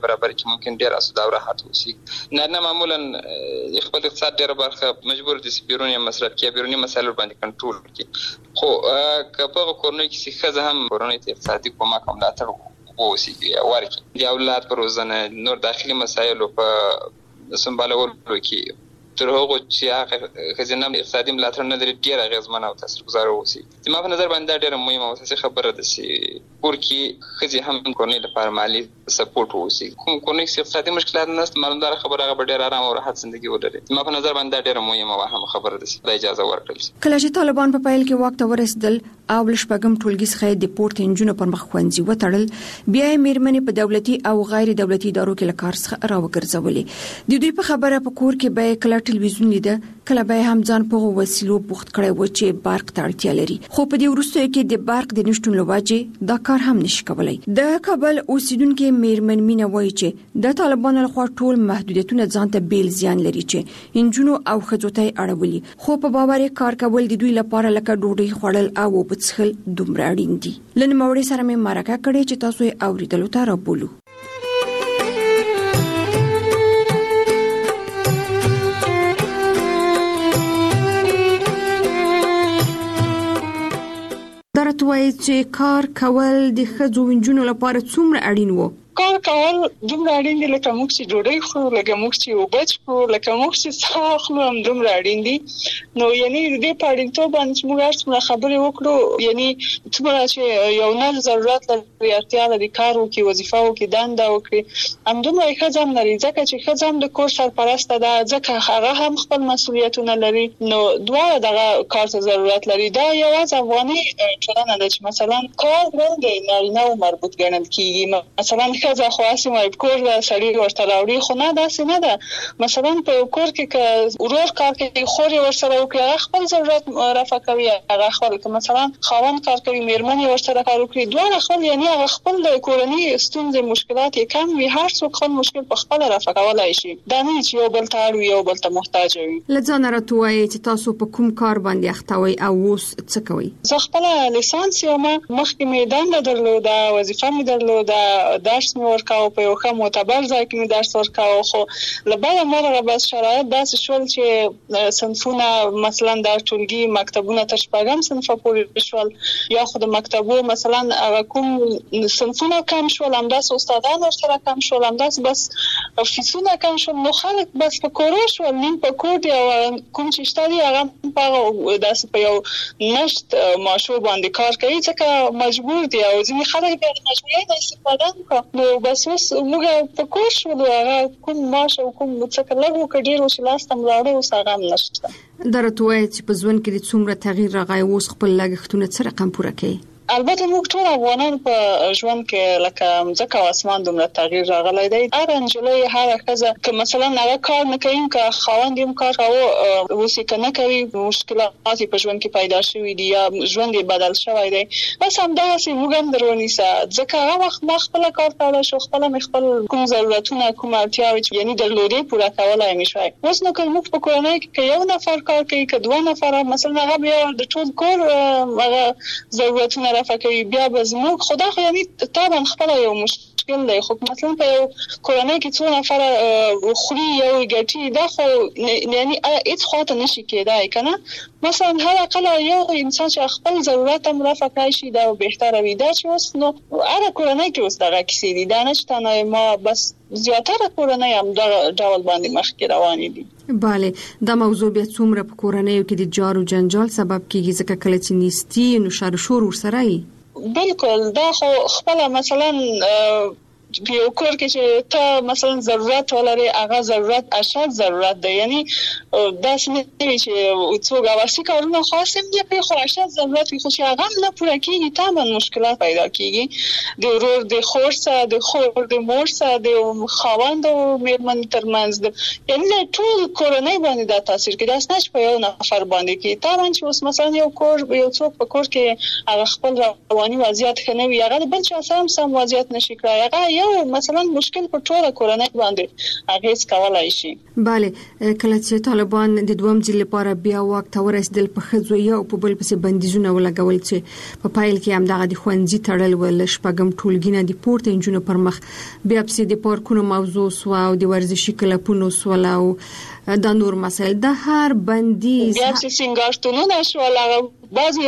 Speaker 20: برابر کې ممکن ډیر اسوده او راحت اوسي. نه معمولا خپل اقتصاد ډیر برخه مجبور دي بیرونی مصرف کې بیرونی مسایل باندې کنټرول کړي. خو کله کورنۍ کې څه هم کورنۍ ته اقتصادي کومک هم ملاتړ ووسی ورکړي. د اولاد پر روزنه نور داخلي مسایل په سمبالولو کې تر هغه چې هغه خزینه اقتصادي ملاتړ نه لري ډیر اغیزمن او تاثیرګذار اوسي. زما په نظر باندې ډیره مهمه او اساسي خبره ده چې کور کې خزي هم کورنۍ لپاره مالي سپورټ اوسي. کوم کورنۍ کې اقتصادي مشکلات نه معلومدار خبره هغه ډیر آرام او راحت ژوندۍ ولري. زما په نظر باندې ډیره مهمه او اهم خبره ده چې اجازه ورکړل شي.
Speaker 18: کله چې طالبان په پیل کې وخت ورسېدل او لشپږم ټولګي څخه د پورت انجونو پر مخ خوندي وټړل، بیا یې میرمنې په دولتي او غیر دولتي ادارو کې لکار څخه راوګرځولې. د دوی په خبره په کور کې به کله ټلویزیون لیده، کله به هم ځان په وسیلو بوخت کړی و چې برق ته اړتیا لري. خو په دې وروستیو کې د برق د نشټون له وجې دا کار هم نشي کولای. د کابل اوسیدونکو میرمن مینه وایي چې د طالبانو لخوا ټول محدودیتونه ځان ته بیل زیان لري چې انجونو او ښځو ته اړولي. خو په باور کار کول د دوی لپاره لکه ډوډۍ خوړل او اوبه څښل دومره اړین دي. له نوموړي سره مې مرکه کړې چې تاسو یې اوریدلو ته رابولو. درته وایي چې کار کول د ښځو ونجونو لپاره څومره اړین وو؟
Speaker 19: کار کول دومره اړین دي لکه موږ چې ډوډۍ خورو، لکه موږ چې اوبه څښو، لکه موږ چې ساه اخلو هم دومره اړین دي. نو یعنی د دې په اړینتوب باندې موږ هر څومره خبرې وکړو، یعنی څومره چې یو نه ضرورت لري اړتیا لري کار وکړي، وظیفه وکړي، دنده وکړي، همدومره یې ښځه هم لري. ځکه چې ښځه هم د کور سرپرسته ده، ځکه هغه هم خپل مسؤلیتونه لري. نو دواړه دغه کار ته ضرورت لري. دا یوازې افغاني ټولنه ده چې مثلا کار د نارینه و مربوط ګڼل کېږي. مثلا ښځه خو اسې مې کور د سړي ورته راوړي، خو نه داسې نه ده. مثلا په یو کور کې که ورور کار کوي، خور یې ورسره وکړي، هغه خپل ضرورت رفع کوي، هغه خپل که مثلا خاوند کار کوي، میرمن یې ورسره کار وکړي، دواړه خپل یعنی هغه خپل د کورنۍ ستونزې مشکلات یې کم وي، هر څوک خپل مشکل په خپل رفع کولای شي. دا نه چې یو بل ته اړ وي، یو بل ته محتاج وي.
Speaker 18: له ځانه راته وایي چې تاسو په کوم کار باندې اخته وئ او اوس څه کوئ؟
Speaker 19: زه خپل لیسانس یم، مخکې مې دنده درلوده، وظیفه مې درلوده، درس مې ورکاو، په یو ښه معتبر ځای کې مې درس ورکاو. خو له بده مرغه بس شرایط داسې شول چې صنفونه مثلا د ټولګي مکتبونه تر شپږم صنفه پورې شول، یا خو د مکتبو مثلا هغه کوم صنفونه کم شول، همداسې استادان ورسره کم شول، همداسې بس فیسونه کم شول. نو خلک بس په کورو شول، نیم په کور دي او کوم چې شته دي هغه په داسې په یو نشت ماشو باندې کار کوي، ځکه مجبور دي او ځینې خلک بیا د مجبوریت استفاده کوي. نو بس اوس موږ په کور شولو، هغه کوم ماش او کوم څه لږ وکړ ډېر اوس لاس ته مراړه اوس هغه هم نشته.
Speaker 18: درته وایي چې په ژوند کې د څومره تغییر راغی، اوس خپل لګښتونه څه رقم پوره کوي؟
Speaker 19: البته موږ ټول افغانان په ژوند کې لکه ځکه اسمان دومره تغییر راغلی دی. هر انجلۍ هر ښځه که مثلا هغه کار نه کوي، که خاوند یې کار کوي اوس یې که نه کوي، مشکلات په ژوند کې پیدا شوي دي یا ژوند یې بدل شوی دی. بس همداسې موږ هم در ونیسه، ځکه هغه وخت ما خپله کار کولی شو، خپله مې خپل کوم ضرورتونه کوم اړتیاوې چې یعنې درلودې پوره کولی مې شوی. اوس نو که موږ په کورنۍ کې که یو نفر کار کوي، که دوه نفره مثلا هغه بیا د ټول کور هغه ضرورتونه رفع کوي، بیا به زموږ خدا خو یعنی طبعا خپل یو مشکل دی. خو مثلا په یو کورنۍ کې څو نفر خوري یو ګټي، دا خو یعنی هیڅ خواته نشي کېدای کنه. مثلا هر اقل یو انسان چې خپل ضرورت هم رفع کړي شي دا بهتره وي. دا چې اوس نو هر کورنۍ کې اوس دغه کیسې دي، دا نشته نه ما بس زیاتره کورنۍ هم دا ډول باندې مخکې روانې دي.
Speaker 18: بله، دا موضوع بیا څومره په کورنیو کې د جار او جنجال سبب کیږي، ځکه کله چې نیستی نو شر شور ورسره وي.
Speaker 19: بالکل، دا خو خپل مثلا په یو کور کې چې ته مثلا ضرورت ولري، هغه ضرورت اشد ضرورت دی، یعنی دا څنګه چې څوک اواسي کارونه خاصم دي په خو اشد ضرورت وي، خو چې هغه نه پوره کیږي طبعا مشکلات پیدا کیږي. د ورور د خور سره، د خور د مور سره، د خاوند او میرمن ترمنځ، یعنی ټول کورنۍ باندې دا تاثیر کوي. دا نه چې په یو نفر باندې کوي. طبعا چې اوس مثلا یو کور یو څوک په کور کې هغه خپل رواني وضعیت ښه نه وي، هغه بل چا سره هم سم وضعیت نشي کړای، هغه یو مثلا مشکل په ټوله کورنۍ باندې اغیز کولای شي.
Speaker 18: bale کله چې طالبان د دوم ځل لپاره بیا وخت ورسېدل په خځو یو په بل پسې بندیزونه ولګول چې په پایل کې هم دغه د خوندزي تړل ول شپږم ټولګینه د پورته انجونو پر مخ بیا پسې د پارکونو موضوع سو او د ورزشي کلبونو سو او د نور مسایل د هر بندیز
Speaker 19: بیا چې سنگارتونونه شو لاغه بعضی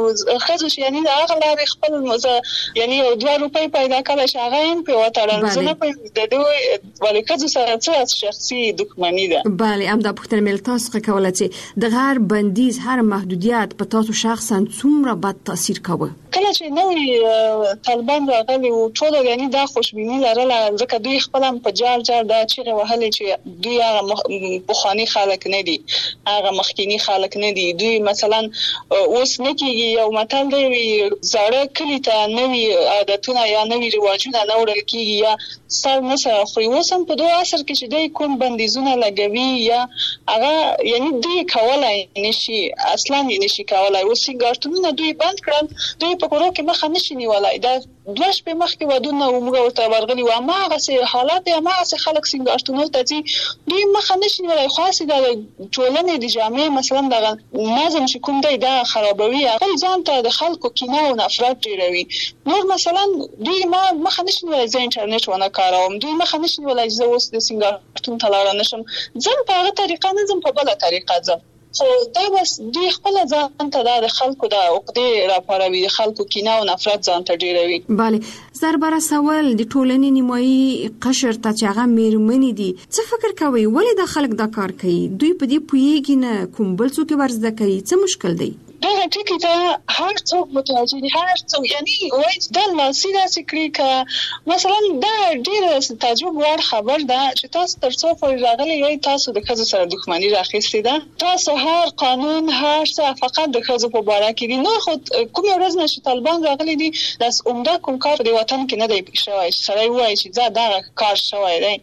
Speaker 19: خزو چې یعنی هغه لارې خپل مزه یعنی دوه روپۍ پیدا کړل چې هغه هم په وټړل زنه په د دوی ولې خزو سره څه شخصي دښمنی ده.
Speaker 18: bale هم د پښتنه مل تاسو کوله چې د هر بندیز هر محدودیت په تاسو شخصا څومره بد تاثیر کوي.
Speaker 19: کله چې نوې طالبان راغلي او ټول یعنی دا خوشبینی لرله ځکه دوی خپل په جار جار دا چې وهلې چې دوی هغه بخانی خلک نه دي هغه مخکینی خلک نه دي. دوی مثلا اوس نه کېږي یو متل دی زړه کلی ته نوې عادتونه یا نوې رواجونه نه وړل کېږي یا سر نه سره خو اوس هم په دوه عصر کې چې دوی کوم بندیزونه لګوي یا هغه یعنی دوی کولای نشي اصلا یې نشي کولای. اوس سنگارتونونه دوی بند کړل دوی په کورو کې مخه نشي نیولای. دا دوه شپې مخکې ودونه ومغه ورته ورغلي و ما هغه حالات ما هغه خلک سنگارتونو ته چې دوی مخه نشي نیولای. خاصه د ټولنې د جامع مثلا د نظم چې کوم دی دا خرابوي هغه ځان ته د خلکو کینه او نفرت ډیروي. نور مثلا دوی ما مخه نشي نیولای ز انټرنیټ ونه کاروم دوی مخه نشي نیولای ز اوس د سنگارتون تلاړ نشم ځم په هغه طریقه نه ځم په بل طریقه ځم. خو دا بس دوی خپل ځان ته د خلکو د عقدې راپاروي د خلکو کینه او نفرت ځان ته ډیروي.
Speaker 18: bale زربره سوال د ټولنې نیمایي قشر ته چې هغه میرمنې دي څه فکر کوي ولې د خلک دا کار کوي دوی په دې پوهیږي نه کوم بل څوک ورزده کوي څه مشکل دی؟
Speaker 19: دا ټکی ته هر څوک متوجه دي هر څوک یعنی وایي دا لاسي داسې کړی که مثلا دا ډېر تعجب وړ خبر ده چې تاسو تر څو پورې راغلي یوي تاسو د ښځو سره دښمني راخیستې ده. تاسو هر قانون هر څه فقط د ښځو په باره کې دي. نو خو کوم ورځ نه چې طالبان راغلي دي داس عمده کوم کار د وطن کې نه دی شوی سره وایي چې دا دا کار شوی دی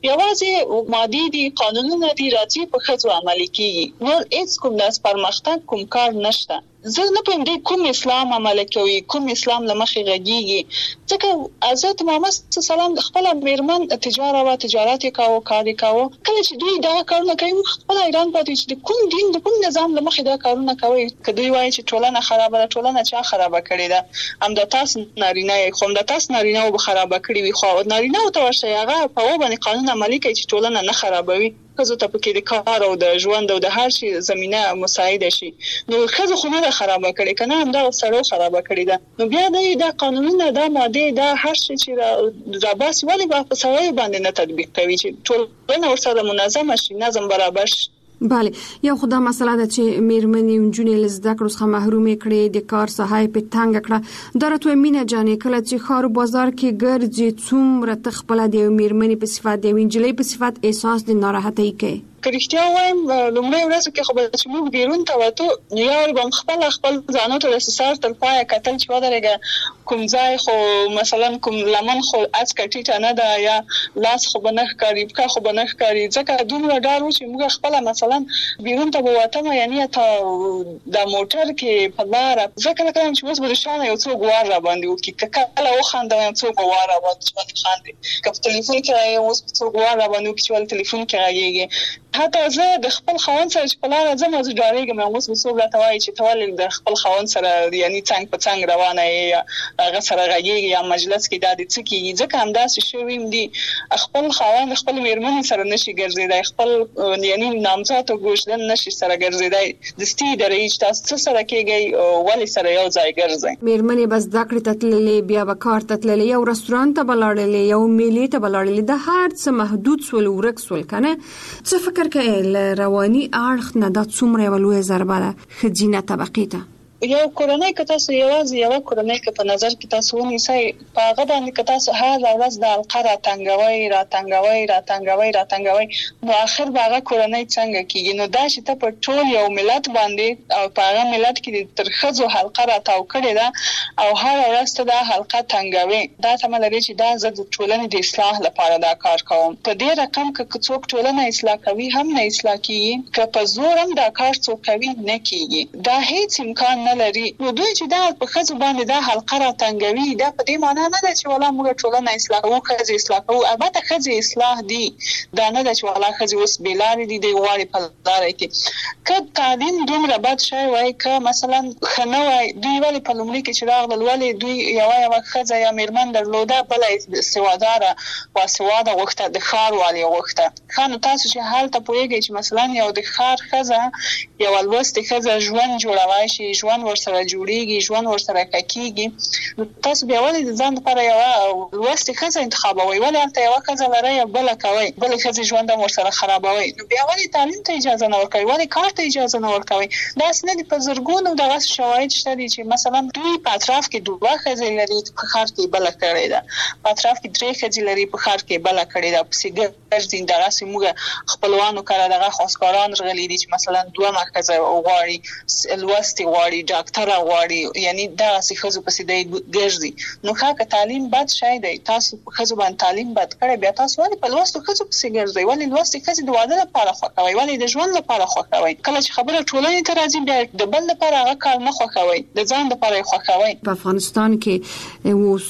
Speaker 19: یوازې مادي دي قانونونه دي راځي په ښځو عملي کیږي. نو هیڅ کوم داس پرمختګ کوم کار نشته. زه نه پوهیم دی کوم اسلام عمل کوي کوم اسلام لمخې غږیږي ځکه حضرت محمد صلی الله علیه وسلم د خپل میرمن تجارت او تجارت کاوه کار کاوه کله چې دوی دا کارونه کوي خپل ایران پاتې چې کوم دین د کوم نظام لمخې دا کارونه کوي که دوی وایي چې ټولنه خرابه ده ټولنه چا خرابه کړې ده هم د تاسو نارینه خو هم د تاسو نارینه به خرابه کړی وي خو نارینه او تورشه هغه په و باندې قانون عملي کوي چې ټولنه نه خرابوي. خزو ته پکې د کار او د ژوند او د هر شي زمينه مساعده شي. نو خزو خو نه خرابه کړي کنه هم دا سره خرابه کړي ده. نو بیا د قانونونه د ماده د هر شي چې را باسي ولی په سوي باندې نه تطبیق کوي چې ټول ورسره منظم شي نظم برابر شي.
Speaker 18: bale یو خدای مسله ده چې میرمنې جنې لزده کړو څخه محرومې کړې د کار ساحه په تنگ کړه درته مینه جانې کله چې خار بازار کې ګرځي څومره تخپل د میرمنې په صفات د وینجلې په صفات احساس د ناراحتۍ کوي.
Speaker 19: کرشتیا وایم لومړی ورځ کې خو به چې موږ بیرون ته وته یو بم خپل خپل ځانو ته سر تل پای کتل چې ودرېګه کوم ځای خو مثلا کوم لمن خو از کټی نه ده یا لاس خو بنخ کاری کا خو بنخ کاری ځکه دومره ډار و چې موږ خپل مثلا بیرون ته وته یعنی ته د موټر کې په لار ځکه لکه چې اوس به شانه یو څو غوار را باندې وکي کله و خنده یو څو غوار را باندې خاندي کله ټلیفون کې یو څو غوار را باندې وکي چې ټلیفون کې راګيږي. حتی زه د خپل خاوند سره چې په لاره ځم زه ډارېږم اوس به څوک راته وایي چې ته ولې د خپل خاوند سره یعنی څنګ په څنګ روانه یې هغه سره غږېږي یا مجلس کې دا د څه کېږي ځکه همداسې شوي م دي خپل خاوند خپل میرمنې سره نشي ګرځېدی خپل یعنی نامزاد او ګوشدن نشي سره ګرځېدی دستي درې چې تاسو څه سره کېږئ ولې سره یو ځای ګرځئ.
Speaker 18: میرمنې بس زده کړې ته تللې بیا به کار ته تللې یو رستورانت ته به لاړلې یو میلې ته به لاړلې د هر څه محدود سول ورک سول که نه څه فکر کوي رواني اړخ نه دا څومره یو لوی ضربه ده ښځینه طبقې ته؟
Speaker 19: یو کورنۍ که تاسو یوازې یو کورنۍ که په نظر کې تاسو ونیسئ په هغه باندې که تاسو هر ورځ د حلقه راتنګوئ راتنګوئ راتنګوئ راتنګوئ نو آخر به هغه کورنۍ څنګه کېږي. نو دا چې ته په ټول یو ملت باندې او په هغه ملت کې تر ښځو حلقه راتاو کړې ده او هر ورځ ته دا حلقه تنګوې دا تمه لري چې دا زه د ټولنې د اصلاح لپاره دا کار کوم. په دې رقم که څوک ټولنه اصلاح کوي هم نه اصلاح کېږي که په زور هم دا کار څوک کوي نه کېږي. دا هیڅ امکان نه نه لري، نو دوی چې دا په ښځو باندې دا حلقه راټنګوي، دا په دې معنی نه ده چې ولا موږ ټولنه اصلاح کوو، ښځې اصلاح کوو. البته ښځې اصلاح دي، دا نه ده چې ولا ښځې اوس بې لارې دي، دوی غواړي په لاره کې. که تعلیم دومره بد شوی وای، که مثلا ښه نه وای، دوی ولې په لومړي کې چې راغلل ولې دوی یوه یوه ښځه یا مېرمن درلوده، بله سواداره باسواده غوښته، د ښار والې غوښته. ښه نو تاسو چې هلته پوهېږئ چې مثلا یو د ښار ښځه یوه لوستې ښځه ژوند جوړولی شي، ژوند ورسره جوړېږي، ژوند ورسره ښه کېږي، نو تاسو بیا ولې د ځان لپاره یوه لوستې ښځه انتخابوئ؟ ولې هلته یوه ښځه لرئ او بله کوئ، بلې ښځې ژوند هم ورسره خرابوئ؟ نو بیا ولې تعلیم ته اجازه نه ورکوئ؟ ولې کار ته اجازه نه ورکوئ؟ داسې نه دي، په زرګونو دغسې شواهد شته دي چې مثلا دوی په اطراف کې دوه ښځې لري، په ښار کې بله کړې ده، په اطراف کې درې ښځې لري، په ښار کې بله کړې ده، پسې ګرځي. دغسې موږ خپلوانو کره دغه خواستګاران راغلي دي چې مثلا دومره ښځه غواړي، لوستې غواړي، ډاکټره غواړي، یعنی دغسې ښځو پسې دی ګرځي. نو ښه که تعلیم بد شی دی، تاسو ښځو باندې تعلیم بد کړی، بیا تاسو ولې په لوستو ښځو پسې ګرځئ؟ ولې لوستې ښځې د واده لپاره خوښوئ؟ ولې د ژوند لپاره خوښوئ؟ کله چې خبره ټولنې ته راځي، بیا د بل لپاره هغه کار نه خوښوئ، د ځان لپاره یې خوښوئ.
Speaker 18: په افغانستان کې اوس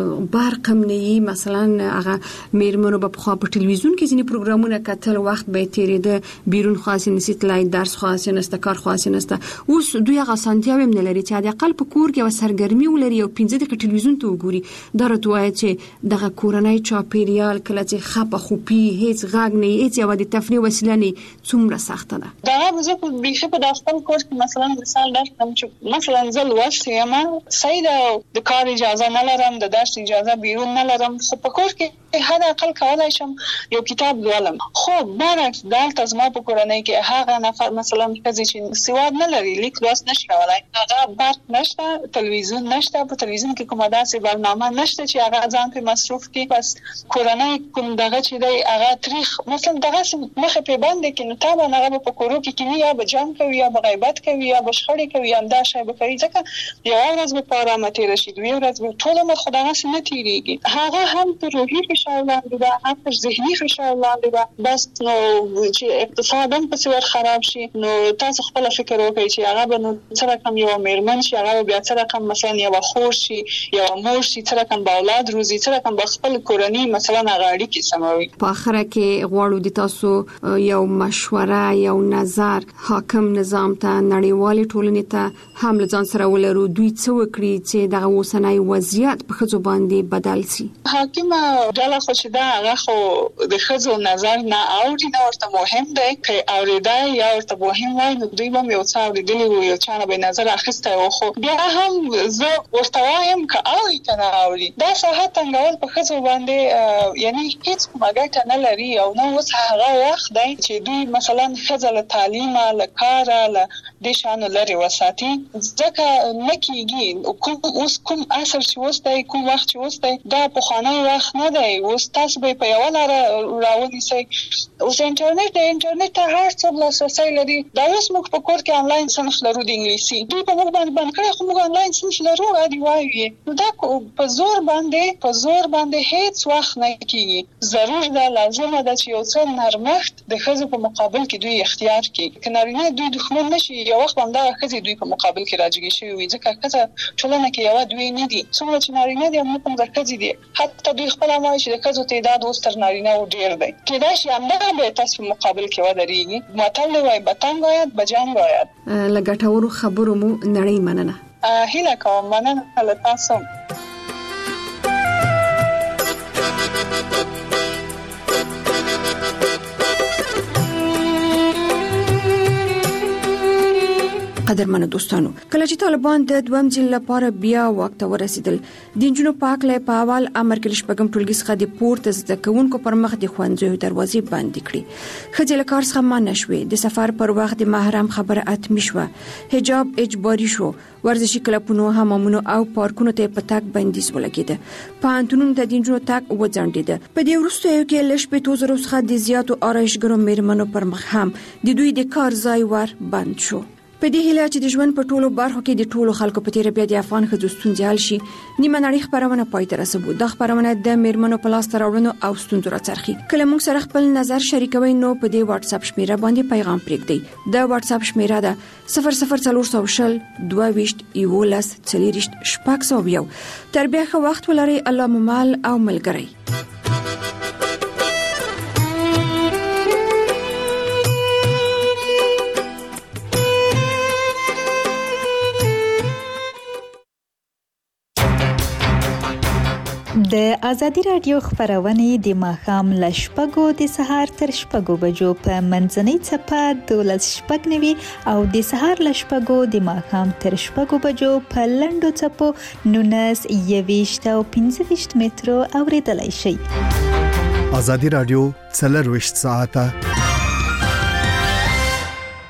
Speaker 18: برق هم نه وي، مثلا هغه مېرمنو به پخوا په ټلویزیون کې ځینې پروګرامونه کتل، وخت به یې تېرېده، بیرون خاصې نسي تلای، درس خاصې نسته، کار خاصې نسته. اوس دوی هغه اسانتیاوې هم نه لري چې حداقل په کور کې یوه سرګرمي ولري او پنځه دقیقې ټلویزیون ته وګوري. دا راته وایي چې دغه کورنی چاپېریال کله چې خپه خوپي، هېڅ غږ نه وي، هېڅ یوه د تفریح وسیله نه وي، څومره سخته ده.
Speaker 19: دغه به زه بیخي په دا خپل کور کې مثلا مثال درکړم چې مثلا زه لوستې یم، صحیح ده، د کار اجازه نه لرم، د درس اجازه بیرون نه لرم، خو په کور کې حد اقل کولای شم یو کتاب لولم. خو برعکس دلته زما په کورنۍ کې هغه نفر مثلا ښځې چې سواد نه لري، لیک لوست نشي کولای، هغه برق نشته، تلویزیون نشته، په تلویزیون کې کومه داسې برنامه نشته چې هغه ځان په مصروف کې، بس کورنۍ کوم دغه چې دی هغه تاریخ مثلا دغه مخه په باندې کې نو تا باندې هغه په کورو کې کینی یا به جام کوي یا به غیبت کوي یا به شخړې کوي، هم دا شی به کوي، ځکه یو ورځ به په آرامه تېره شي، دوی ورځ به ټول عمر خو دغسې نه تېرېږي. هغه هم په روحي فشار لاندې ده، هم په ذهني فشار لاندې ده، بس نو چې اقتصاد هم پسې ور خراب شي، نو تاسو خپله فکر وکړئ چې هغه به نو څه رقم یوه مېرمن شي، هغه به بیا څه رقم مثلا یوه خور شي، یوه مور شي، څه رقم به اولاد روزي، څه رقم به خپل کورنۍ مثلا هغه اړیکې سموي.
Speaker 18: په آخره کې غواړو د تاسو یو مشوره، یو نظر حاکم نظام ته، نړیوالې ټولنې ته هم له ځان سره ولرو، دوی څه وکړي چې دغه اوسنی وضعیت په ښځو باندې بدل شي.
Speaker 19: حاکمه ډله خو چې دا هغه خو د ښځو نظر نه اوري، نه ورته مهم دی، که اورېدی یا ورته مهم وای نو دوی به هم یو څه اورېدلي وو، یو چا نه به یې نظر اخیستی و، خو بیا هم زه ورته وایم که اوري که نه اوري، دا ساحه تنګول په ښځو باندې یعنی هېڅ کومه ګټه نه لري. او نو اوس هغه وخت دی چې دوی مثلا ښځه له تعلیمه، له کاره، له دې شیانو لرې وساتي، ځکه نه کېږي. اوس کوم عصر چې اوس دی، کوم وخت چې اوس دی، دا پخوانی وخت نه دی. اوس تاسو به په یوه لاره راونیسئ، اوس انټرنیټ دی، انټرنیټ ته هر څوک لاسرسی لري. دا اوس موږ په کور کې آنلاین صنف لرو د انګلیسي، دوی په موږ باندې بند کړی، خو موږ آنلاین صنف لرو، عادي وایو. نو دا په زور باندې په زور باندې هېڅ وخت نه کېږي. ضرور ده، لازمه ده چې یو څه نرمښت د ښځو په مقابل کې دوی اختیار کړي. که نارینه دوی دښمن نه شي، یو وخت همدغه ښځې دوی په مقابل کې راجګې شوي وي، ځکه ښځه ټولنه کې یوه دوی نه دي. څومره چې نارینه دي همدومره ښځې دي، حتی دوی خپله هم وایي چې د ښځو تعداد اوس تر نارینه و ډېر دی. کېدای شي همدغه به تاسو په مقابل کې ودرېږي. متل دی وایي به تنګ آید به جنګ آید.
Speaker 18: له ګټورو خبرو مو نړۍ مننه.
Speaker 19: هیله کوم، مننه له تاسو.
Speaker 18: قدرمنو دوستانو، کله چې طالبان د دویم ځل لپاره بیا واک ته ورسېدل، د نجونو په هکله په اول امر کې شپږم ټولګي څخه د پورته زده کوونکو پر مخ د ښوونځیو دروازې بندې کړې. ښځې له کار څخه منع شوې، د سفر پر وخت د محرم خبره اتمي شوه، حجاب اجباري شو، ورزشي کلبونو، حمامونو او پارکونو ته په تګ بندیز ولګېده، پوهنتونونو ته د نجونو تګ وځنډېده. په دې وروستیو کې له شپېتو زرو څخه د زیاتو آرایشګرو مېرمنو پر مخ هم د دوی د کار ځای ور بند شو. په دې هیله چې د ژوند په ټولو برخو کې د ټولو خلکو په تیر بیا د افغان ښځو ستونزې حل شي، نیمه نړۍ خبرونه پای ته رسوو. د خبرونه د میرمنو په لاس راوړنو او ستونزو راڅرخي. کله موږ سره خپل نظر شریکوي نو په دې واتس اپ شمیره باندې پیغام پرېږدئ. د واتس اپ شمیره ده صفر صفر څلور شل دوه ویشت یولس څلوېښت شپږ سوه یو. تر بیا ښه وخت ولرئ. الله مو مل او ملګری.
Speaker 2: د ازادي رادیو خبرونه د ماښام ل شپږو د سهار تر شپږو بجو په منځنۍ چپه دولس شپږ نوي او د سهار ل شپږو د ماښام تر شپږو بجو په لنډو چپو نونس یويشت او پنځه ویشت مترو اوریدلای شي.
Speaker 1: ازادي رادیو څلور ویشت ساعته